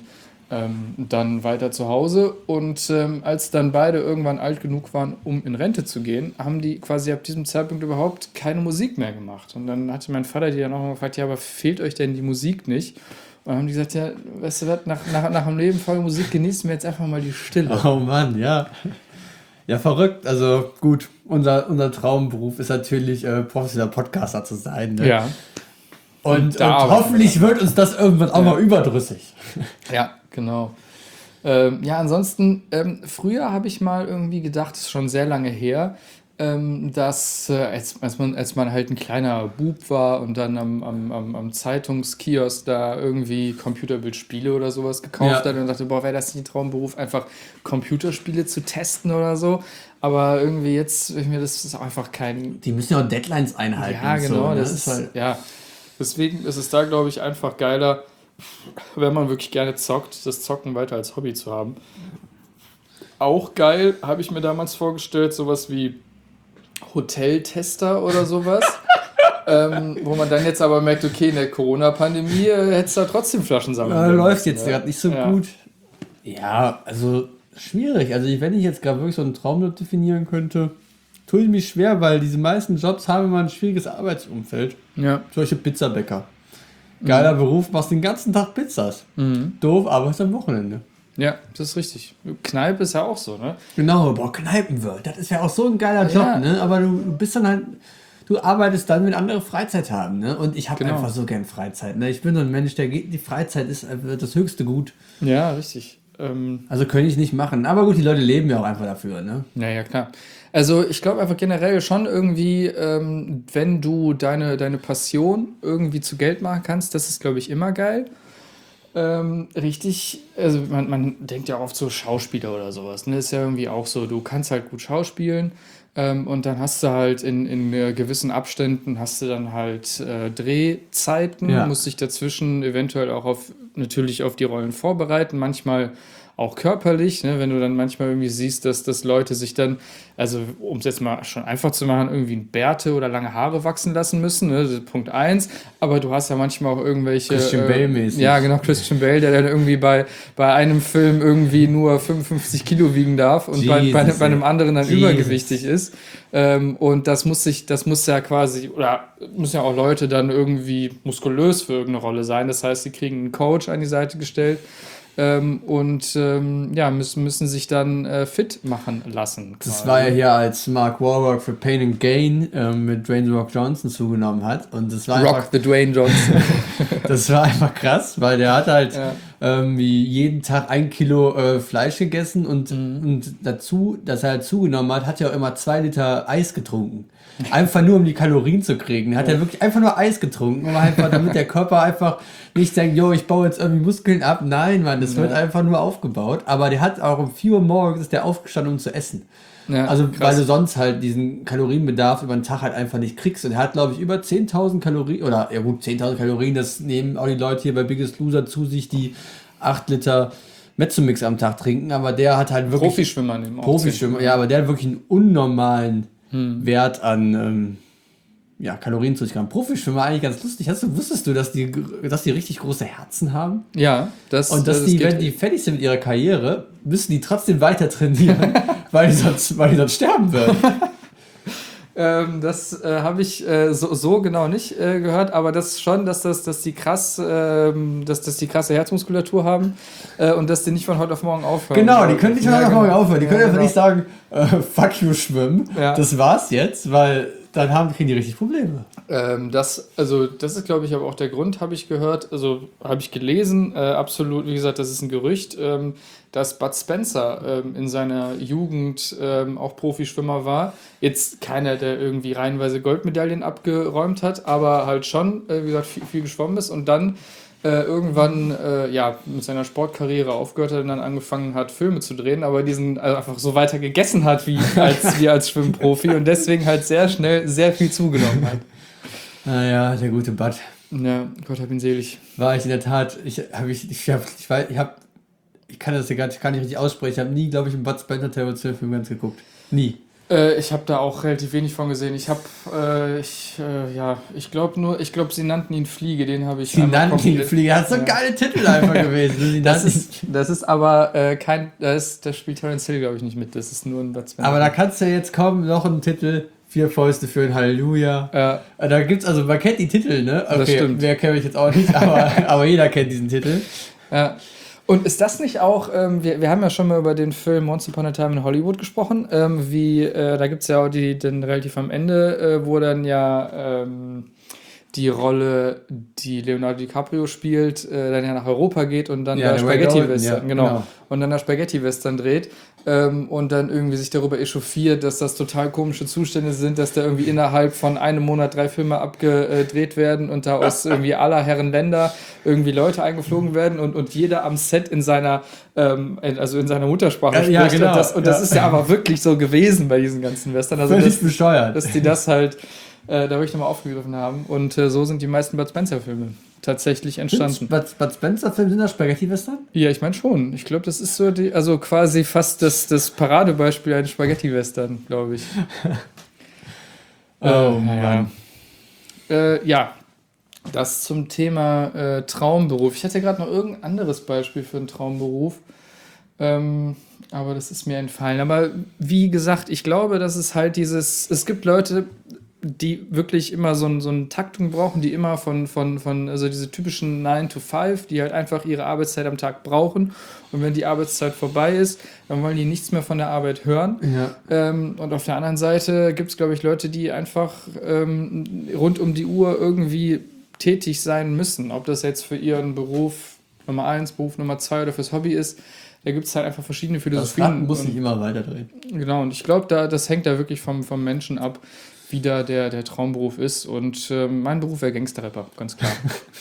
ähm, dann weiter zu Hause. Und ähm, als dann beide irgendwann alt genug waren, um in Rente zu gehen, haben die quasi ab diesem Zeitpunkt überhaupt keine Musik mehr gemacht. Und dann hatte mein Vater die dann auch mal gefragt, ja, aber fehlt euch denn die Musik nicht? Und dann haben die gesagt, ja, weißt du was, nach, nach, nach einem Leben voller Musik genießen wir jetzt einfach mal die Stille. Oh Mann, ja. Ja, verrückt. Also gut, unser, unser Traumberuf ist natürlich, äh, professioneller Podcaster zu sein. Ne? Ja. Und, Und und, da hoffentlich wird uns das irgendwann auch Ja. mal überdrüssig. Ja, genau. Ähm, ja, ansonsten, ähm, früher habe ich mal irgendwie gedacht, das ist schon sehr lange her, ähm, dass äh, als, als, man, als man halt ein kleiner Bub war und dann am, am, am, am Zeitungskiosk da irgendwie Computerbildspiele oder sowas gekauft Ja. hat und dachte, boah, wäre das nicht ein Traumberuf, einfach Computerspiele zu testen oder so. Aber irgendwie jetzt, ich mir, das ist auch einfach kein... Die müssen ja auch Deadlines einhalten. Ja, und genau, so, ne? das ist, halt, ja. Deswegen ist es da, glaube ich, einfach geiler, wenn man wirklich gerne zockt, das Zocken weiter als Hobby zu haben. Auch geil, habe ich mir damals vorgestellt, sowas wie Hoteltester oder sowas. ähm, wo man dann jetzt aber merkt, okay, in der Corona-Pandemie äh, hättest du da trotzdem Flaschen sammeln Ja, können. läuft jetzt Ja. gerade nicht so Ja. gut. Ja, also schwierig. Also wenn ich jetzt gerade wirklich so einen Traumjob definieren könnte, tue ich mich schwer, weil diese meisten Jobs haben immer ein schwieriges Arbeitsumfeld. Ja. Zum Beispiel Pizzabäcker. Geiler Beruf, machst den ganzen Tag Pizzas. Mhm. Doof, arbeitest am Wochenende. Ja, das ist richtig. Kneipe ist ja auch so, ne? Genau, boah, Kneipenwirt, das ist ja auch so ein geiler Job, Ja. ne? Aber du, du bist dann halt, du arbeitest dann, wenn andere Freizeit haben, ne? Und ich habe Genau. einfach so gern Freizeit, ne? Ich bin so ein Mensch, der geht, die Freizeit ist einfach das höchste Gut. Ja, richtig. Ähm, Also könnte ich nicht machen. Aber gut, die Leute leben ja auch einfach dafür, ne? Naja, klar. Also ich glaube einfach generell schon irgendwie, ähm, wenn du deine, deine Passion irgendwie zu Geld machen kannst, das ist, glaube ich, immer geil. Ähm, richtig, also man, man denkt ja oft so Schauspieler oder sowas, ne? Ist ja irgendwie auch so, du kannst halt gut schauspielen ähm, und dann hast du halt in, in äh, gewissen Abständen hast du dann halt äh, Drehzeiten, Ja. musst dich dazwischen eventuell auch auf, natürlich auf die Rollen vorbereiten, manchmal auch körperlich, ne, wenn du dann manchmal irgendwie siehst, dass, dass Leute sich dann, also um es jetzt mal schon einfach zu machen, irgendwie ein Bärte oder lange Haare wachsen lassen müssen, ne, das ist Punkt eins, aber du hast ja manchmal auch irgendwelche... Christian Bale-mäßig. Ja, genau, Christian Bale, der dann irgendwie bei, bei einem Film irgendwie nur fünfundfünfzig Kilo wiegen darf und bei, bei, Jesus, bei einem ey. anderen dann Jesus. übergewichtig ist. Ähm, und das muss sich, das muss ja quasi, oder müssen ja auch Leute dann irgendwie muskulös für irgendeine Rolle sein. Das heißt, sie kriegen einen Coach an die Seite gestellt. Ähm, und ähm, ja, müssen, müssen sich dann äh, fit machen lassen. Das quasi. war ja hier, als Mark Wahlberg für Pain and Gain ähm, mit Dwayne The Rock Johnson zugenommen hat. Und das war Rock einfach, the Dwayne Johnson. das war einfach krass, weil der hat halt Ja. ähm, wie jeden Tag ein Kilo äh, Fleisch gegessen und, Mhm. und dazu, dass er halt zugenommen hat, hat er auch immer zwei Liter Eis getrunken. Einfach nur, um die Kalorien zu kriegen. Hat er wirklich einfach nur Eis getrunken, um einfach, damit der Körper einfach nicht denkt, yo, ich baue jetzt irgendwie Muskeln ab. Nein, Mann, das wird Ja. einfach nur aufgebaut. Aber der hat auch um vier Uhr morgens ist der aufgestanden, um zu essen. Ja, Also, krass. weil du sonst halt diesen Kalorienbedarf über den Tag halt einfach nicht kriegst. Und er hat, glaube ich, über zehntausend Kalorien, oder ja gut, zehntausend Kalorien, das nehmen auch die Leute hier bei Biggest Loser zu sich, die acht Liter Mezzomix am Tag trinken. Aber der hat halt wirklich... Profischwimmer nehmen auch Profischwimmer, ja, aber der hat wirklich einen unnormalen Wert an ähm, ja, Kalorien zu sich haben. Profischwimmer eigentlich ganz lustig. Hast du, wusstest du, dass die, dass die richtig große Herzen haben? Ja, das Und dass das die, geht- wenn die fertig sind mit ihrer Karriere, müssen die trotzdem weiter trainieren, weil, die sonst, weil die sonst sterben würden. Ähm, das äh, habe ich äh, so, so genau nicht äh, gehört, aber das schon, dass, das, dass, die krass, ähm, dass, dass die krasse Herzmuskulatur haben äh, und dass die nicht von heute auf morgen aufhören. Genau, die können nicht von Ja, heute auf genau. morgen aufhören. Die können Ja, einfach genau. nicht sagen, äh, fuck you, schwimmen. Ja. Das war's jetzt, weil dann haben, kriegen die richtig Probleme. Ähm, das, also, das ist, glaube ich, aber auch der Grund, habe ich gehört, also habe ich gelesen, äh, absolut, wie gesagt, das ist ein Gerücht, ähm, dass Bud Spencer ähm, in seiner Jugend ähm, auch Profischwimmer war. Jetzt keiner, der irgendwie reihenweise Goldmedaillen abgeräumt hat, aber halt schon, äh, wie gesagt, viel, viel geschwommen ist und dann äh, irgendwann äh, ja, mit seiner Sportkarriere aufgehört hat und dann angefangen hat, Filme zu drehen, aber diesen also einfach so weiter gegessen hat wie als, wie als Schwimmprofi und deswegen halt sehr schnell sehr viel zugenommen hat. Naja, der gute Bud. Ja, Gott hab ihn selig. War ich in der Tat, ich habe ich, ich, hab, ich, weiß, ich, hab, ich kann das ja gar nicht, kann nicht richtig aussprechen, ich habe nie, glaube ich, einen Bud Spencer Terror Film ganz geguckt. Nie. Äh, ich habe da auch relativ wenig von gesehen. Ich habe, äh, ich, äh, ja, ich glaube nur, ich glaube, sie nannten ihn Fliege, den habe ich Sie nannten ihn Fliege, das ist so ein ja. geiler Titel einfach gewesen. Sie Das nannten- ist, das ist aber äh, kein, das, ist, das spielt Terence Hill, glaube ich, nicht mit. Das ist nur ein Bud Spencer. Aber da kannst du jetzt kommen, noch ein Titel, Vier Fäuste für ein Halleluja. Ja. Da gibt's, also man kennt die Titel, ne? Okay, Das stimmt. wer kennt ich jetzt auch nicht, aber, aber jeder kennt diesen Titel. Ja. Und ist das nicht auch, ähm, wir, wir haben ja schon mal über den Film Once Upon a Time in Hollywood gesprochen, ähm, wie, äh, da gibt es ja auch die, den relativ am Ende, äh, wo dann ja ähm, die Rolle, die Leonardo DiCaprio spielt, äh, dann ja nach Europa geht und dann Ja, da der Ray Spaghetti-Western, Dalton, ja, genau, genau. und dann da Spaghetti-Western dreht ähm, und dann irgendwie sich darüber echauffiert, dass das total komische Zustände sind, dass da irgendwie innerhalb von einem Monat drei Filme abgedreht werden und da aus irgendwie aller Herren Länder irgendwie Leute eingeflogen werden und, und jeder am Set in seiner, ähm, also in seiner Muttersprache Ja, spricht. ja, genau, Und, das, und das ja. ist ja aber wirklich so gewesen bei diesen ganzen Western. Also Völlig das, bescheuert. dass die das halt äh, da wirklich nochmal aufgegriffen haben. Und äh, so sind die meisten Bud Spencer-Filme tatsächlich entstanden. Bud, Bud Spencer-Film sind das Spaghetti-Western? Ja, ich meine schon. Ich glaube, das ist so die, also quasi fast das, das Paradebeispiel eines Spaghetti-Western, glaube ich. Oh äh, Mann. Ja. Äh, ja, das zum Thema äh, Traumberuf. Ich hatte gerade noch irgendein anderes Beispiel für einen Traumberuf. Ähm, aber das ist mir entfallen. Aber wie gesagt, ich glaube, dass es halt dieses, es gibt Leute, die wirklich immer so, ein, so eine Taktung brauchen, die immer von, von, von, also diese typischen nine to five, die halt einfach ihre Arbeitszeit am Tag brauchen. Und wenn die Arbeitszeit vorbei ist, dann wollen die nichts mehr von der Arbeit hören. Ja. Ähm, und auf der anderen Seite gibt es, glaube ich, Leute, die einfach ähm, rund um die Uhr irgendwie tätig sein müssen. Ob das jetzt für ihren Beruf Nummer eins, Beruf Nummer zwei oder fürs Hobby ist. Da gibt es halt einfach verschiedene Das Philosophien. Rad muss und, sich immer weiterdrehen. Genau, und ich glaube, da, das hängt da wirklich vom, vom Menschen ab, wie da der, der Traumberuf ist. Und ähm, mein Beruf wäre Gangsterrapper, ganz klar.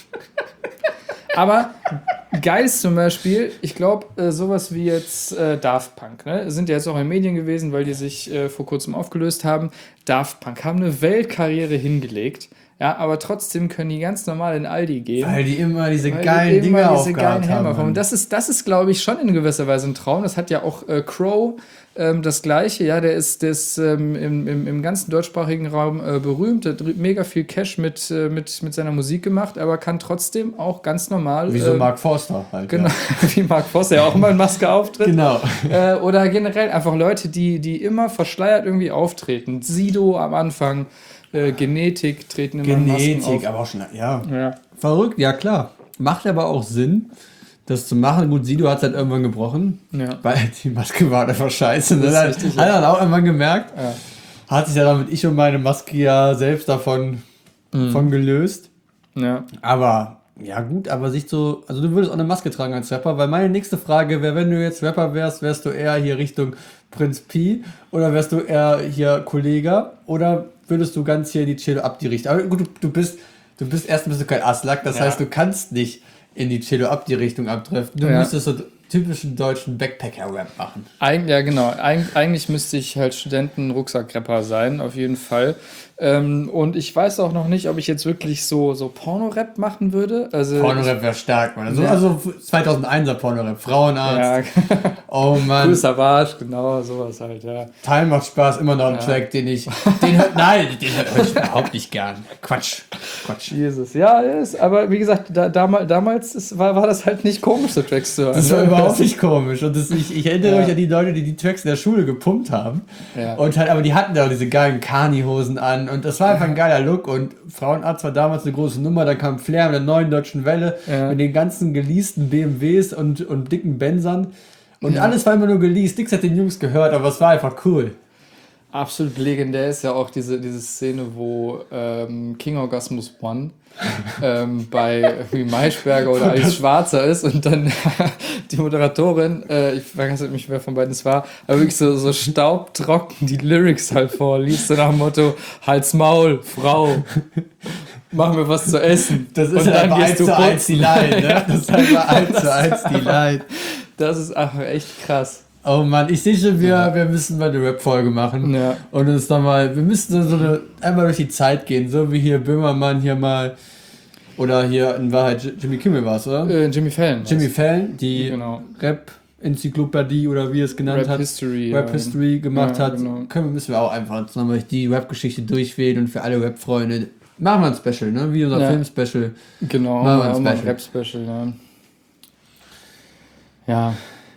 Aber geil ist zum Beispiel, ich glaube, äh, sowas wie jetzt äh, Daft Punk, ne? Sind ja jetzt auch in den Medien gewesen, weil die sich äh, vor kurzem aufgelöst haben. Daft Punk haben eine Weltkarriere hingelegt, ja, aber trotzdem können die ganz normal in Aldi gehen. Weil die immer diese Weil geilen die immer Dinge diese geilen aufgehabt Helme haben. haben. Und das ist, das ist, glaube ich, schon in gewisser Weise ein Traum. Das hat ja auch äh, Crow ähm, das Gleiche. Ja, der ist, der ist ähm, im, im, im ganzen deutschsprachigen Raum äh, berühmt. Der hat mega viel Cash mit, äh, mit, mit seiner Musik gemacht, aber kann trotzdem auch ganz normal. Wie so ähm, Mark Forster halt. Genau, Ja. wie Mark Voss, der auch immer in Maske auftritt. Genau. Äh, oder generell einfach Leute, die, die immer verschleiert irgendwie auftreten. Sido am Anfang, äh, Genetik treten immer in Masken Genetik, auf. aber auch schon, ja. Ja. Verrückt, ja klar. Macht aber auch Sinn, das zu machen. Gut, Sido hat es halt irgendwann gebrochen, Ja. weil die Maske war einfach scheiße. Ne? Das ist Hat, richtig, hat ja. er dann auch irgendwann gemerkt. Ja. Hat sich ja damit ich und meine Maske ja selbst davon Mhm. von gelöst. Ja. Aber, ja gut, aber sich so, also du würdest auch eine Maske tragen als Rapper, weil meine nächste Frage wäre, wenn du jetzt Rapper wärst, wärst du eher hier Richtung Prinz Pi oder wärst du eher hier Kollega oder würdest du ganz hier die Cello ab die Richtung? Aber gut, du, du bist, du bist erstens bist du kein Aslak, das Ja. heißt, du kannst nicht in die Cello ab die Richtung abtreffen. Du Ja. müsstest so typischen deutschen Backpacker-Rap machen. Eig ja, genau. Eig eigentlich müsste ich halt Studenten-Rucksackrapper sein, auf jeden Fall. Ähm, und ich weiß auch noch nicht, ob ich jetzt wirklich so, so Porno-Rap machen würde. Also, Pornorap wäre stark, Mann. Also, Ja. also zweitausendeiner Pornorap, Frauenarzt. Ja, Oh Mann. Cool Savage, genau, sowas halt, ja. Teil macht Spaß, immer noch ein Ja. Track, den ich. Den hört, nein, den hört ich überhaupt nicht gern. Quatsch. Quatsch. Jesus. Ja, ist, aber wie gesagt, da, damal, damals ist, war, war das halt nicht komisch, so Tracks zu hören. Das war ne? überhaupt nicht komisch. Und das, ich, ich erinnere Ja. mich an die Leute, die die Tracks in der Schule gepumpt haben. Ja. Und halt, aber die hatten ja auch diese geilen Kani-Hosen an. Und das war einfach ein geiler Look. Und Frauenarzt war damals eine große Nummer. Da kam Flair mit der neuen deutschen Welle. Ja. Mit den ganzen geleasten B M Ws und, und dicken Benzern. Und Ja. alles war immer nur geleast. Nichts hat den Jungs gehört, aber es war einfach cool. Absolut legendär ist ja auch diese, diese Szene, wo ähm, King Orgasmus One ähm, bei irgendwie Maischberger oder Alice Schwarzer ist und dann die Moderatorin, äh, ich weiß nicht, wer von beiden es war, aber wirklich so, so staubtrocken die Lyrics halt vorliest, so nach dem Motto, Halt's Maul, Frau, mach mir was zu essen. Das ist Und halt einfach eins zu eins putzen. die Line, ne? Das ist einfach eins zu eins die Line. Das ist einfach echt krass. Oh Mann, ich sehe schon, wir, wir müssen mal eine Rap-Folge machen. Ja. Und uns dann mal, wir müssen so eine, einmal durch die Zeit gehen, so wie hier Böhmermann hier mal, oder hier in Wahrheit Jimmy Kimmel war es, oder? Äh, Jimmy Fallon. Jimmy Fallon, die Genau. Rap, Enzyklopädie oder wie es genannt Rap hat, History, Rap ja. History gemacht Ja, hat, genau. können, müssen wir auch einfach jetzt nochmal die Rap-Geschichte durchwählen und für alle Rap-Freunde machen wir ein Special, ne? Wie unser Ja. Film-Special. Genau, Machen wir ein auch mal ein Special. Rap-Special, ja. Ja.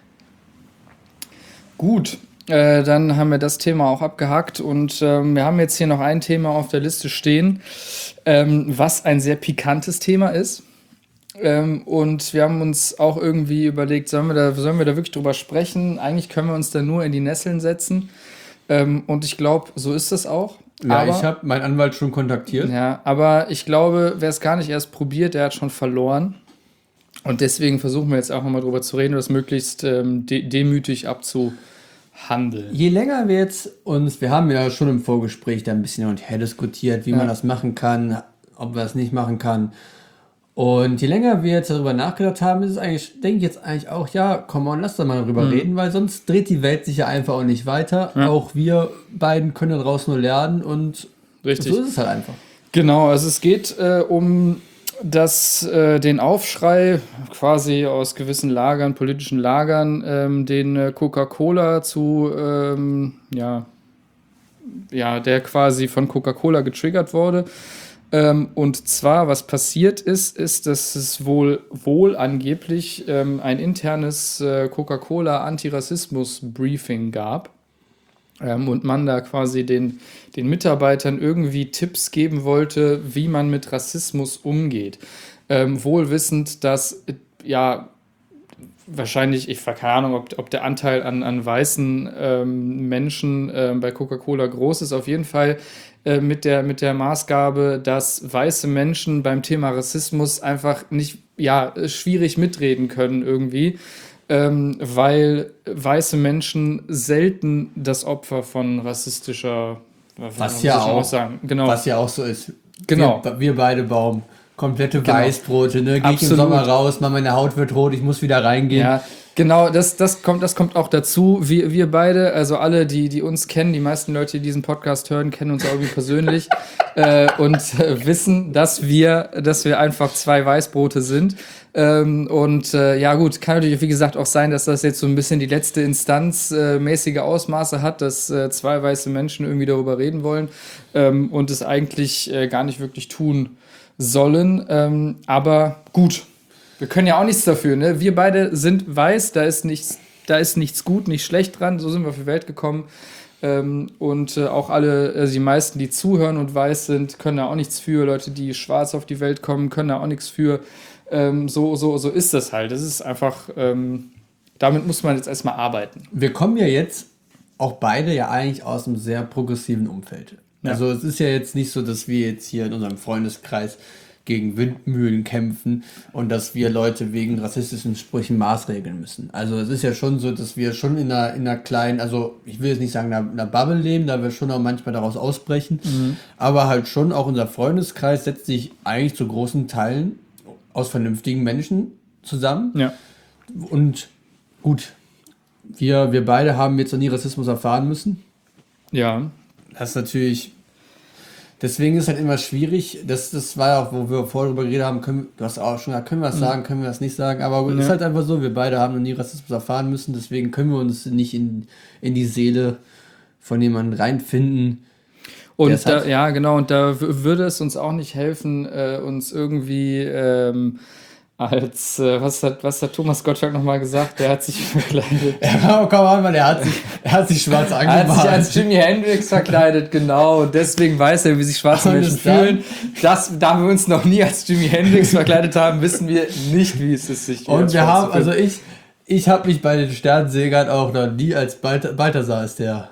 Gut, äh, dann haben wir das Thema auch abgehakt und ähm, wir haben jetzt hier noch ein Thema auf der Liste stehen, ähm, was ein sehr pikantes Thema ist. Ähm, und wir haben uns auch irgendwie überlegt, sollen wir da, sollen wir da wirklich drüber sprechen? Eigentlich können wir uns da nur in die Nesseln setzen. Ähm, und ich glaube, so ist das auch. Ja, aber, ich habe meinen Anwalt schon kontaktiert. ja, aber ich glaube, wer es gar nicht erst probiert, der hat schon verloren. Und deswegen versuchen wir jetzt auch nochmal drüber zu reden und das möglichst ähm, de- demütig abzuhandeln. Je länger wir jetzt uns, wir haben ja schon im Vorgespräch da ein bisschen hin und her diskutiert, wie Ja. man das machen kann, ob man das nicht machen kann. Und je länger wir jetzt darüber nachgedacht haben, ist es eigentlich, denke ich jetzt eigentlich auch, ja, komm on, lass doch mal darüber Mhm. reden, weil sonst dreht die Welt sich ja einfach auch nicht weiter. Ja. Auch wir beiden können daraus nur lernen und Richtig. so ist es halt einfach. Genau, also es geht äh, um das, äh, den Aufschrei quasi aus gewissen Lagern, politischen Lagern, ähm, den äh, Coca-Cola zu, ähm, ja, ja, der quasi von Coca-Cola getriggert wurde. Ähm, und zwar, was passiert ist, ist, dass es wohl, wohl angeblich ähm, ein internes äh, Coca-Cola-Antirassismus-Briefing gab. Ähm, und man da quasi den, den Mitarbeitern irgendwie Tipps geben wollte, wie man mit Rassismus umgeht. Ähm, wohl wissend, dass äh, ja wahrscheinlich, ich habe keine Ahnung, ob, ob der Anteil an, an weißen ähm, Menschen äh, bei Coca-Cola groß ist. Auf jeden Fall äh, mit, der, mit der Maßgabe, dass weiße Menschen beim Thema Rassismus einfach nicht, ja, schwierig mitreden können irgendwie. Ähm, weil weiße Menschen selten das Opfer von rassistischer, Was was ja soll ich noch auch, sagen? Genau. was ja auch so ist. Genau. Wir, wir beide bauen komplette Genau. Weißbrote, ne? Gehe ich im Absolut. Sommer raus, mal meine Haut wird rot, ich muss wieder reingehen. Ja, genau, das, das, kommt, das kommt auch dazu. Wir, wir beide, also alle, die, die uns kennen, die meisten Leute, die diesen Podcast hören, kennen uns auch irgendwie persönlich äh, und äh, wissen, dass wir, dass wir einfach zwei Weißbrote sind. Ähm, und äh, ja gut, kann natürlich, wie gesagt, auch sein, dass das jetzt so ein bisschen die letzte Instanz äh, mäßige Ausmaße hat, dass äh, zwei weiße Menschen irgendwie darüber reden wollen ähm, und es eigentlich äh, gar nicht wirklich tun sollen. Ähm, aber gut, wir können ja auch nichts dafür, ne? Wir beide sind weiß, da ist nichts, da ist nichts gut, nicht schlecht dran, so sind wir auf die Welt gekommen. Ähm, und äh, auch alle, also die meisten, die zuhören und weiß sind, können da auch nichts für. Leute, die schwarz auf die Welt kommen, können da auch nichts für. Ähm, so, so, so ist das halt. Das ist einfach, ähm, damit muss man jetzt erstmal arbeiten. Wir kommen ja jetzt auch beide ja eigentlich aus einem sehr progressiven Umfeld. Ja. Also es ist ja jetzt nicht so, dass wir jetzt hier in unserem Freundeskreis gegen Windmühlen kämpfen und dass wir Leute wegen rassistischen Sprüchen maßregeln müssen. Also es ist ja schon so, dass wir schon in einer, in einer kleinen, also ich will jetzt nicht sagen, in einer Bubble leben, da wir schon auch manchmal daraus ausbrechen, Mhm. aber halt schon auch unser Freundeskreis setzt sich eigentlich zu großen Teilen aus vernünftigen Menschen zusammen. Ja. Und gut, wir, wir beide haben jetzt noch nie Rassismus erfahren müssen. Ja. Das ist natürlich, deswegen ist halt immer schwierig, das, das war ja auch, wo wir vorher darüber geredet haben, können, du hast auch schon gesagt, können wir das sagen, können wir das nicht sagen, aber es Ja. ist halt einfach so, wir beide haben noch nie Rassismus erfahren müssen, deswegen können wir uns nicht in, in die Seele von jemandem reinfinden. Der Und es da, hat. ja, genau, und da w- würde es uns auch nicht helfen, äh, uns irgendwie ähm, als, äh, was hat, was hat Thomas Gottschalk nochmal gesagt? Der hat sich verkleidet. Ja, komm an, Mann, er hat sich, er hat sich schwarz Er hat sich als angemalt. Jimi Hendrix verkleidet, genau. Und deswegen weiß er, wie sich schwarze Und Menschen es dann- fühlen. Das, da wir uns noch nie als Jimi Hendrix verkleidet haben, wissen wir nicht, wie es ist, sich Und als wir schwarz haben, zu fühlen. also ich, ich habe mich bei den Sternsägern auch noch nie als Balth- Balthasar ist der.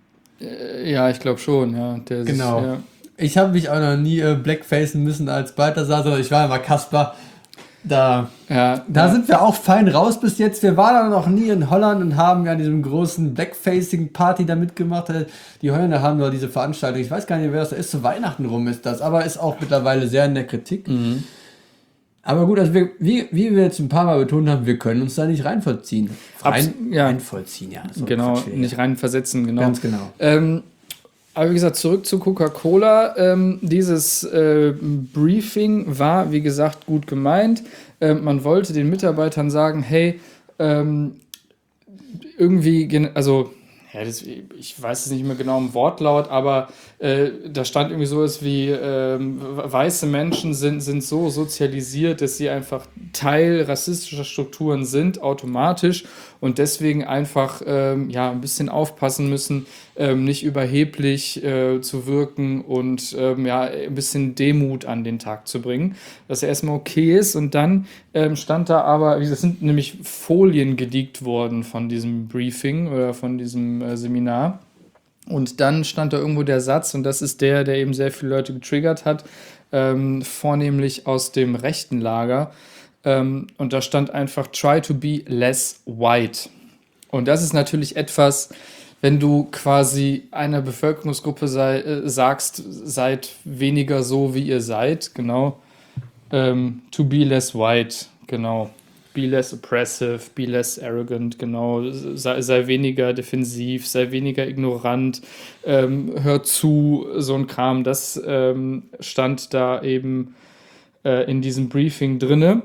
Ja, ich glaube schon, ja. Der sich, Genau. ja. Ich habe mich auch noch nie äh, blackfacen müssen als Balthasar, sondern ich war immer Kasper. Da, Ja, da ja. sind wir auch fein raus bis jetzt. Wir waren aber noch nie in Holland und haben ja an diesem großen Blackfacing-Party da mitgemacht. Die Holländer haben nur diese Veranstaltung. Ich weiß gar nicht, wer das ist. Zu Weihnachten rum ist das. Aber ist auch mittlerweile sehr in der Kritik. Mhm. Aber gut, also wir, wie, wie wir jetzt ein paar Mal betont haben, wir können uns da nicht reinvollziehen. Rein, Abs- ja. Reinvollziehen, ja. So Genau, Quatsch wieder. nicht rein versetzen, genau. Ganz genau. Ähm, aber wie gesagt, zurück zu Coca-Cola. Ähm, dieses äh, Briefing war, wie gesagt, gut gemeint. Ähm, man wollte den Mitarbeitern sagen, hey, ähm, irgendwie, gen- also, ja, das, ich weiß es nicht mehr genau im Wortlaut, aber äh, da stand irgendwie sowas wie, ähm, weiße Menschen sind, sind so sozialisiert, dass sie einfach Teil rassistischer Strukturen sind, automatisch und deswegen einfach ähm, ja, ein bisschen aufpassen müssen, ähm, nicht überheblich äh, zu wirken und ähm, ja, ein bisschen Demut an den Tag zu bringen, dass er erstmal okay ist und dann ähm, stand da aber, es sind nämlich Folien geleakt worden von diesem Briefing oder von diesem äh, Seminar und dann stand da irgendwo der Satz und das ist der, der eben sehr viele Leute getriggert hat, ähm, vornehmlich aus dem rechten Lager. Ähm, und da stand einfach, try to be less white. Und das ist natürlich etwas, wenn du quasi einer Bevölkerungsgruppe sei, äh, sagst, seid weniger so, wie ihr seid, genau. Ähm, to be less white, genau. Be less oppressive, be less arrogant, genau. Sei, sei weniger defensiv, sei weniger ignorant, ähm, hör zu, so ein Kram. Das ähm, stand da eben äh, in diesem Briefing drinne.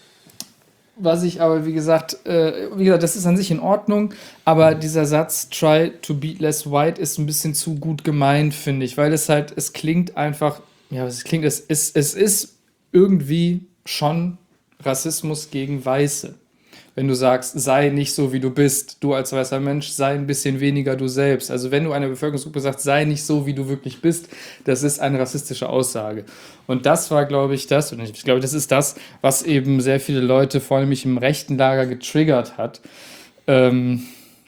Was ich aber, wie gesagt, äh, wie gesagt, das ist an sich in Ordnung, aber dieser Satz, try to be less white, ist ein bisschen zu gut gemeint, finde ich, weil es halt, es klingt einfach, ja, es klingt, es ist, es ist irgendwie schon Rassismus gegen Weiße. Wenn du sagst, sei nicht so, wie du bist, du als weißer Mensch, sei ein bisschen weniger du selbst. Also wenn du einer Bevölkerungsgruppe sagst, sei nicht so, wie du wirklich bist, das ist eine rassistische Aussage. Und das war, glaube ich, das, und ich glaube, das ist das, was eben sehr viele Leute, vor allem im rechten Lager, getriggert hat. Ähm,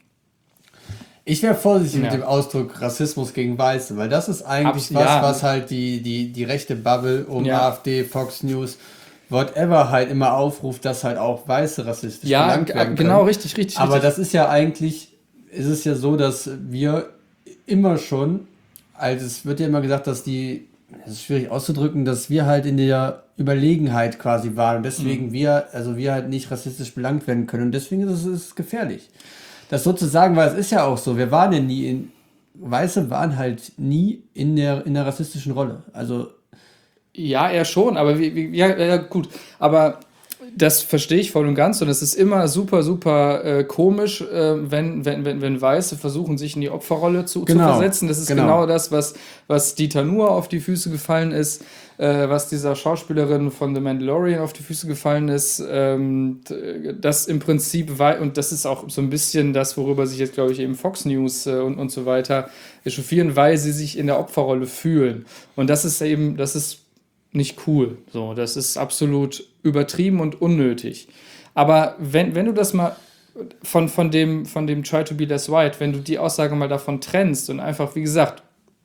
Ich wäre vorsichtig Ja. mit dem Ausdruck Rassismus gegen Weiße, weil das ist eigentlich Abs- was, ja. was halt die, die, die rechte Bubble um Ja. AfD, Fox News, whatever halt immer aufruft, dass halt auch Weiße rassistisch ja, belangt g- werden können. genau, richtig, richtig. Aber richtig. das ist ja eigentlich, ist es ja so, dass wir immer schon, also es wird ja immer gesagt, dass die, das ist schwierig auszudrücken, dass wir halt in der Überlegenheit quasi waren und deswegen Mhm. wir, also wir halt nicht rassistisch belangt werden können und deswegen ist es, ist es gefährlich. Das sozusagen, weil es ist ja auch so, wir waren ja nie in, Weiße waren halt nie in der, in der rassistischen Rolle. Also, Ja, eher schon, aber wie, wie, ja, ja, gut. Aber das verstehe ich voll und ganz und es ist immer super, super äh, komisch, äh, wenn, wenn, wenn, wenn Weiße versuchen, sich in die Opferrolle zu, Genau, zu versetzen. Das ist genau, genau. das, was, was Dieter Nuhr auf die Füße gefallen ist, äh, was dieser Schauspielerin von The Mandalorian auf die Füße gefallen ist. Ähm, d- das im Prinzip, wei- und das ist auch so ein bisschen das, worüber sich jetzt, glaube ich, eben Fox News äh, und, und so weiter echauffieren, weil sie sich in der Opferrolle fühlen. Und das ist eben, das ist nicht cool. So, das ist absolut übertrieben und unnötig. Aber wenn, wenn du das mal von, von, dem, von dem Try to be less white, wenn du die Aussage mal davon trennst und einfach, wie gesagt,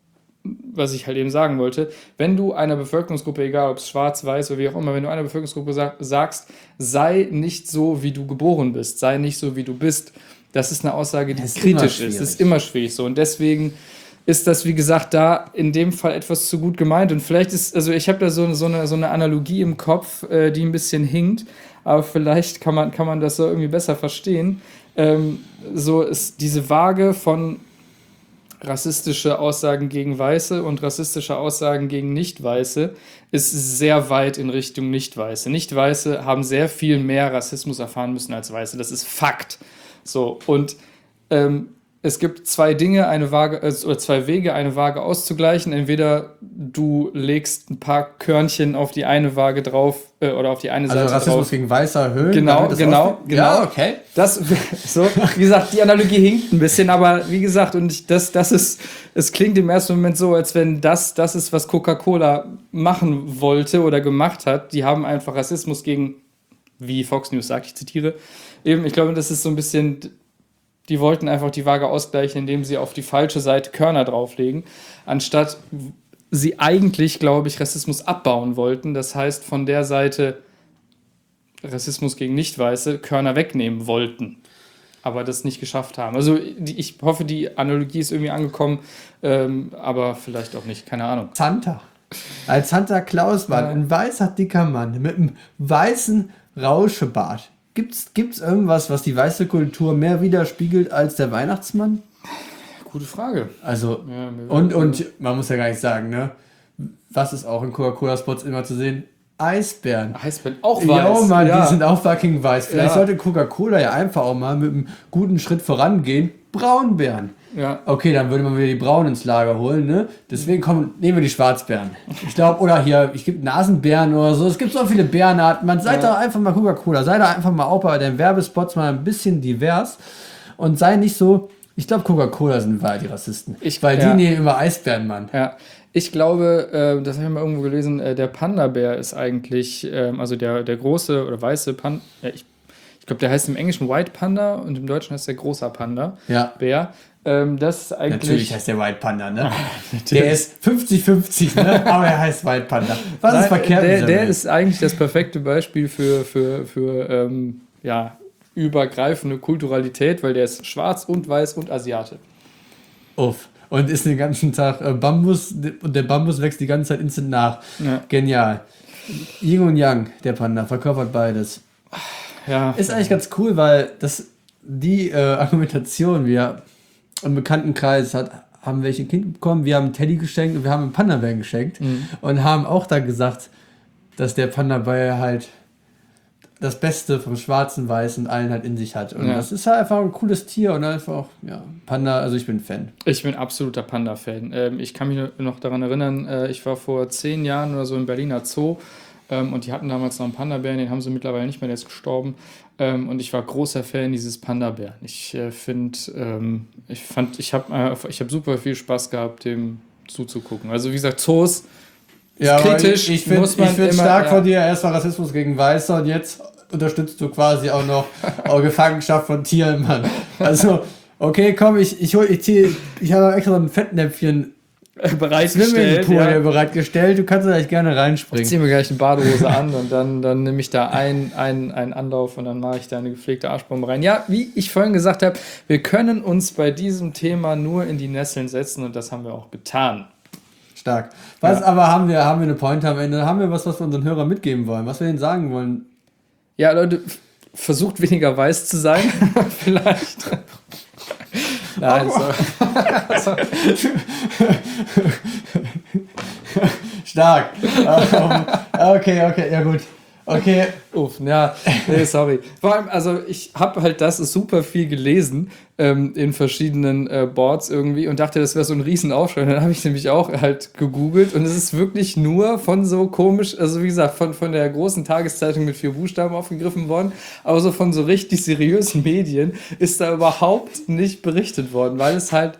was ich halt eben sagen wollte, wenn du einer Bevölkerungsgruppe, egal ob es schwarz, weiß oder wie auch immer, wenn du einer Bevölkerungsgruppe sag, sagst, sei nicht so, wie du geboren bist, sei nicht so, wie du bist, das ist eine Aussage, die Das ist kritisch immer ist. Das ist schwierig. immer schwierig so. Und deswegen ist das, wie gesagt, da in dem Fall etwas zu gut gemeint. Und vielleicht ist, also ich habe da so, so, eine, so eine Analogie im Kopf, äh, die ein bisschen hinkt, aber vielleicht kann man, kann man das so irgendwie besser verstehen. Ähm, so ist diese Waage von rassistische Aussagen gegen Weiße und rassistische Aussagen gegen Nicht-Weiße ist sehr weit in Richtung Nicht-Weiße. Nicht-Weiße haben sehr viel mehr Rassismus erfahren müssen als Weiße. Das ist Fakt. So, und ähm, es gibt zwei Dinge, eine Waage, äh, oder zwei Wege, eine Waage auszugleichen. Entweder du legst ein paar Körnchen auf die eine Waage drauf äh, oder auf die eine also Seite Rassismus drauf. gegen Weiße erhöhen. Genau, damit das genau, ausgeht? genau. Ja, okay. Das, so, wie gesagt, die Analogie hinkt ein bisschen, aber wie gesagt, und ich, das, das ist, es klingt im ersten Moment so, als wenn das, das ist, was Coca-Cola machen wollte oder gemacht hat. Die haben einfach Rassismus gegen, wie Fox News sagt, ich zitiere, eben, ich glaube, das ist so ein bisschen, die wollten einfach die Waage ausgleichen, indem sie auf die falsche Seite Körner drauflegen, anstatt sie eigentlich, glaube ich, Rassismus abbauen wollten. Das heißt, von der Seite Rassismus gegen Nicht-Weiße Körner wegnehmen wollten, aber das nicht geschafft haben. Also die, ich hoffe, die Analogie ist irgendwie angekommen, ähm, aber vielleicht auch nicht, keine Ahnung. Santa. Als Santa Claus war, Ja. ein weißer, dicker Mann mit einem weißen Rauschebart. Gibt's, gibt's irgendwas, was die weiße Kultur mehr widerspiegelt als der Weihnachtsmann? Gute Frage. Also, Ja, mir- und, und man muss ja gar nicht sagen, ne? Was ist auch in Coca-Cola-Spots immer zu sehen? Eisbären. Eisbären auch Ja, weiß. Mann, ja. die sind auch fucking weiß. Vielleicht Ja. sollte Coca-Cola ja einfach auch mal mit einem guten Schritt vorangehen. Braunbären. Ja. Okay, dann würde man wieder die Braunen ins Lager holen, ne? Deswegen kommen, nehmen wir die Schwarzbären. Ich glaube, oder hier, ich gibt Nasenbären oder so. Es gibt so viele Bärenarten. Man seid Ja. doch einfach mal Coca-Cola. Sei doch einfach mal auch bei den Werbespots mal ein bisschen divers und sei nicht so. Ich glaube, Coca-Cola sind wahr die Rassisten. Ich- Weil die ja. nehmen immer Eisbären, Mann. Ja, ich glaube, äh, das habe ich mal irgendwo gelesen, äh, der Panda-Bär ist eigentlich, ähm, also der, der große oder weiße Panda, ja, ich, ich glaube, der heißt im Englischen White Panda und im Deutschen heißt der großer Panda, Ja. Bär. Ähm, das ist eigentlich... Natürlich heißt der White Panda, ne? Der ist fünfzig fünfzig, ne? Aber er heißt White Panda. Was ist Nein, verkehrt mit der, dieser der Welt? ist eigentlich das perfekte Beispiel für, für, für ähm, ja, übergreifende Kulturalität, weil der ist schwarz und weiß und Asiate. Uff. Und ist den ganzen Tag äh, Bambus und der Bambus wächst die ganze Zeit instant nach. Ja. Genial. Yin und Yang, der Panda, verkörpert beides. Ja, Ist eigentlich ganz cool, weil das die äh, Argumentation, wir im Bekanntenkreis hat, haben welche ein Kind bekommen, wir haben einen Teddy geschenkt und wir haben einen Panda-Bären geschenkt und haben auch da gesagt, dass der Panda-Bär halt das Beste vom Schwarzen, Weißen und allen halt in sich hat. Und Ja. das ist halt einfach ein cooles Tier und einfach, ja, Panda, also ich bin Fan. ich bin absoluter Panda-Fan. Ähm, ich kann mich noch daran erinnern, äh, ich war vor zehn Jahren oder so im Berliner Zoo ähm, und die hatten damals noch einen Panda-Bären, den haben sie mittlerweile nicht mehr, der ist gestorben. Ähm, und ich war großer Fan dieses Panda-Bären. Ich äh, finde, ähm, ich fand, ich habe äh, ich hab super viel Spaß gehabt, dem zuzugucken. Also wie gesagt, Zoos, Ja, aber kritisch, ich, ich finde muss man ich find immer- stark ja. von dir, erstmal Rassismus gegen Weiße und jetzt unterstützt du quasi auch noch auch Gefangenschaft von Tieren, Mann. Also, okay, komm, ich, ich hol, ich ziehe, ich habe extra so ein Fettnäpfchen bereitgestellt. Swimmingpool Ja. ja. bereitgestellt, du kannst da gleich gerne reinspringen. Ich ziehe mir gleich eine Badehose an und dann, dann nehme ich da einen, einen, einen Anlauf und dann mache ich da eine gepflegte Arschbombe rein. Ja, wie ich vorhin gesagt habe, wir können uns bei diesem Thema nur in die Nesseln setzen und das haben wir auch getan. Stark. Was Ja. aber haben wir, haben wir eine Pointe am Ende? Haben wir was, was wir unseren Hörern mitgeben wollen? Was wir denen sagen wollen? Ja, Leute, f- versucht weniger weiß zu sein. Vielleicht. Nein, so. Stark. Ähm, okay, okay, ja gut. Okay, Uff, ja, nee, sorry. Vor allem, also ich habe halt das super viel gelesen ähm, in verschiedenen äh, Boards irgendwie und dachte, das wäre so ein Riesenaufschrei. Dann habe ich nämlich auch halt gegoogelt und es ist wirklich nur von so komisch, also wie gesagt, von, von der großen Tageszeitung mit vier Buchstaben aufgegriffen worden, aber so von so richtig seriösen Medien ist da überhaupt nicht berichtet worden, weil es halt,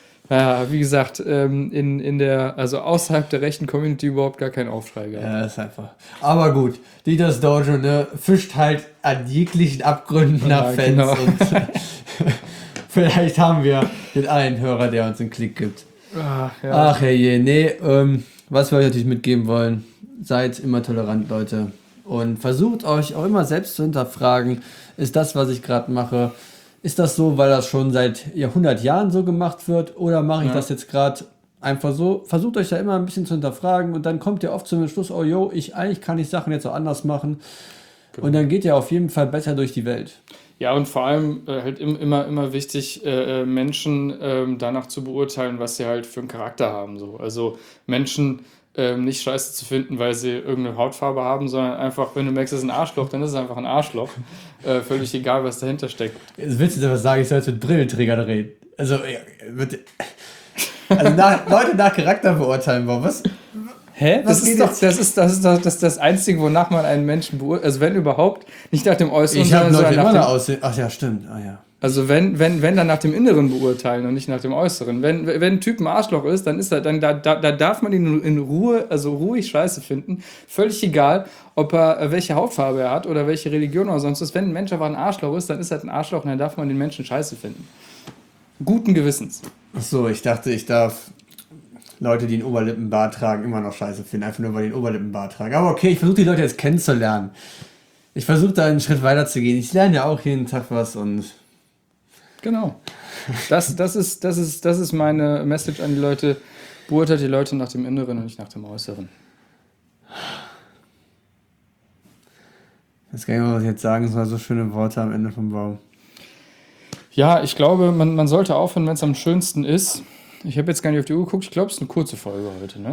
ja, wie gesagt, ähm, in, in der, also außerhalb der rechten Community überhaupt gar keinen Aufschrei gab. ja, das ist einfach. Aber gut, Dieters Dojo, ne, fischt halt an jeglichen Abgründen nach Ja, Fans genau. und vielleicht haben wir den einen Hörer, der uns einen Klick gibt. Ah, ja. Ach herrje, nee, ähm, was wir euch natürlich mitgeben wollen, seid immer tolerant, Leute. Und versucht euch auch immer selbst zu hinterfragen, ist das, was ich gerade mache, ist das so, weil das schon seit hundert Jahren so gemacht wird, oder mache ich Ja. das jetzt gerade einfach so? Versucht euch da immer ein bisschen zu hinterfragen und dann kommt ihr oft zum Schluss, oh yo, ich, eigentlich kann ich Sachen jetzt auch anders machen. Und dann geht ihr auf jeden Fall besser durch die Welt. Ja, und vor allem äh, halt im, immer, immer wichtig, äh, äh, Menschen ähm, danach zu beurteilen, was sie halt für einen Charakter haben. So. Also Menschen ähm, nicht scheiße zu finden, weil sie irgendeine Hautfarbe haben, sondern einfach, wenn du merkst, es ist ein Arschloch, dann ist es einfach ein Arschloch. Äh, völlig egal, was dahinter steckt. Jetzt willst du dir was sagen, ich soll jetzt mit Brillenträgern reden. Also, ja, bitte. Also nach, Leute nach Charakter beurteilen, boah, was? Hä? Was Das geht ist, doch, jetzt? das, ist, das ist doch das, das Einzige, wonach man einen Menschen beurteilt. Also wenn überhaupt, nicht nach dem Äußeren, Ich habe sondern Leute nach immer dem, noch aussehen. Ach ja, stimmt. Ah ja. Also wenn, wenn, wenn dann nach dem Inneren beurteilen und nicht nach dem Äußeren. Wenn, wenn ein Typ ein Arschloch ist, dann ist er, dann da, da, da darf man ihn in Ruhe, also ruhig scheiße finden. Völlig egal, ob er äh, welche Hautfarbe er hat oder welche Religion oder sonst was. Wenn ein Mensch einfach ein Arschloch ist, dann ist er ein Arschloch und dann darf man den Menschen scheiße finden. Guten Gewissens. Ach so, ich dachte, ich darf Leute, die einen Oberlippenbart tragen, immer noch scheiße finden. Einfach nur, weil die einen Oberlippenbart tragen. Aber okay, ich versuche die Leute jetzt kennenzulernen. Ich versuche da einen Schritt weiter zu gehen. Ich lerne ja auch jeden Tag was und Genau. Das, das, ist, das, ist, das ist meine Message an die Leute. Beurteilt die Leute nach dem Inneren und nicht nach dem Äußeren. ich weiß gar nicht mehr, was ich jetzt sagen soll. So schöne Worte am Ende vom Baum. Ja, ich glaube, man, man sollte aufhören, wenn es am schönsten ist. Ich habe jetzt gar nicht auf die Uhr geguckt. Ich glaube, es ist eine kurze Folge heute, ne?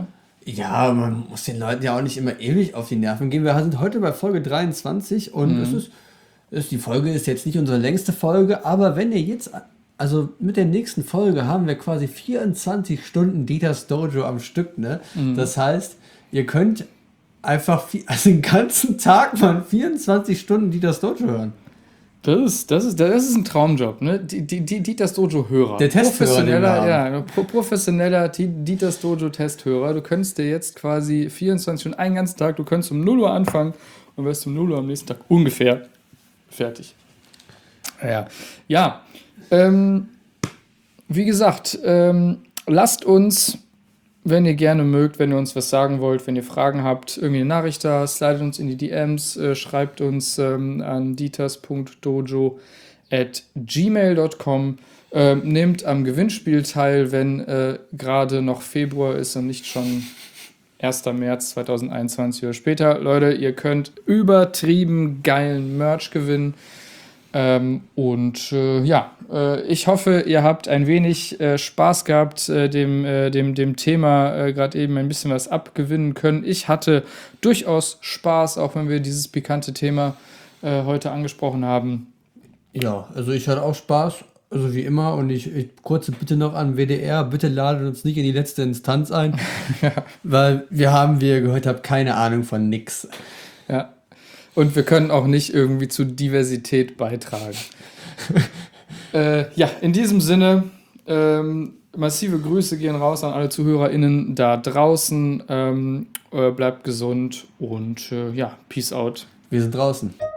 Ja, man muss den Leuten ja auch nicht immer ewig auf die Nerven gehen. Wir sind heute bei Folge dreiundzwanzig und Mhm. es ist, ist, die Folge ist jetzt nicht unsere längste Folge, aber wenn ihr jetzt, also mit der nächsten Folge haben wir quasi vierundzwanzig Stunden Dieters Dojo am Stück, ne? Mhm. Das heißt, ihr könnt einfach, vi- also den ganzen Tag mal vierundzwanzig Stunden Dieters Dojo hören. Das ist, das ist, das ist ein Traumjob, ne? Die, die, die Dieters Dojo-Hörer. Der Testhörer, den wir Professioneller, haben. ja, pro- professioneller Ti- Dieters Dojo-Testhörer. Du könntest dir jetzt quasi vierundzwanzig Stunden, einen ganzen Tag, du könntest um null Uhr anfangen und wirst um null Uhr am nächsten Tag ungefähr fertig. Ja, ja. Ähm, wie gesagt, ähm, lasst uns, wenn ihr gerne mögt, wenn ihr uns was sagen wollt, wenn ihr Fragen habt, irgendwie eine Nachricht da, slidet uns in die D Ms, äh, schreibt uns ähm, an dieters punkt dojo at gmail punkt com. Ähm, nehmt am Gewinnspiel teil, wenn äh, gerade noch Februar ist und nicht schon erster März zweitausendeinundzwanzig oder später. Leute, ihr könnt übertrieben geilen Merch gewinnen. Ähm, und äh, ja, äh, ich hoffe, ihr habt ein wenig äh, Spaß gehabt, äh, dem, äh, dem, dem Thema äh, gerade eben ein bisschen was abgewinnen können. Ich hatte durchaus Spaß, auch wenn wir dieses pikante Thema äh, heute angesprochen haben. Ja, also ich hatte auch Spaß, also wie immer. Und ich, ich kurze Bitte noch an W D R, bitte ladet uns nicht in die letzte Instanz ein, weil wir haben, wie ihr gehört habt, keine Ahnung von nix. Ja. Und wir können auch nicht irgendwie zu Diversität beitragen. äh, ja, in diesem Sinne, ähm, massive Grüße gehen raus an alle ZuhörerInnen da draußen. Ähm, äh, bleibt gesund und äh, ja, peace out. Wir sind draußen.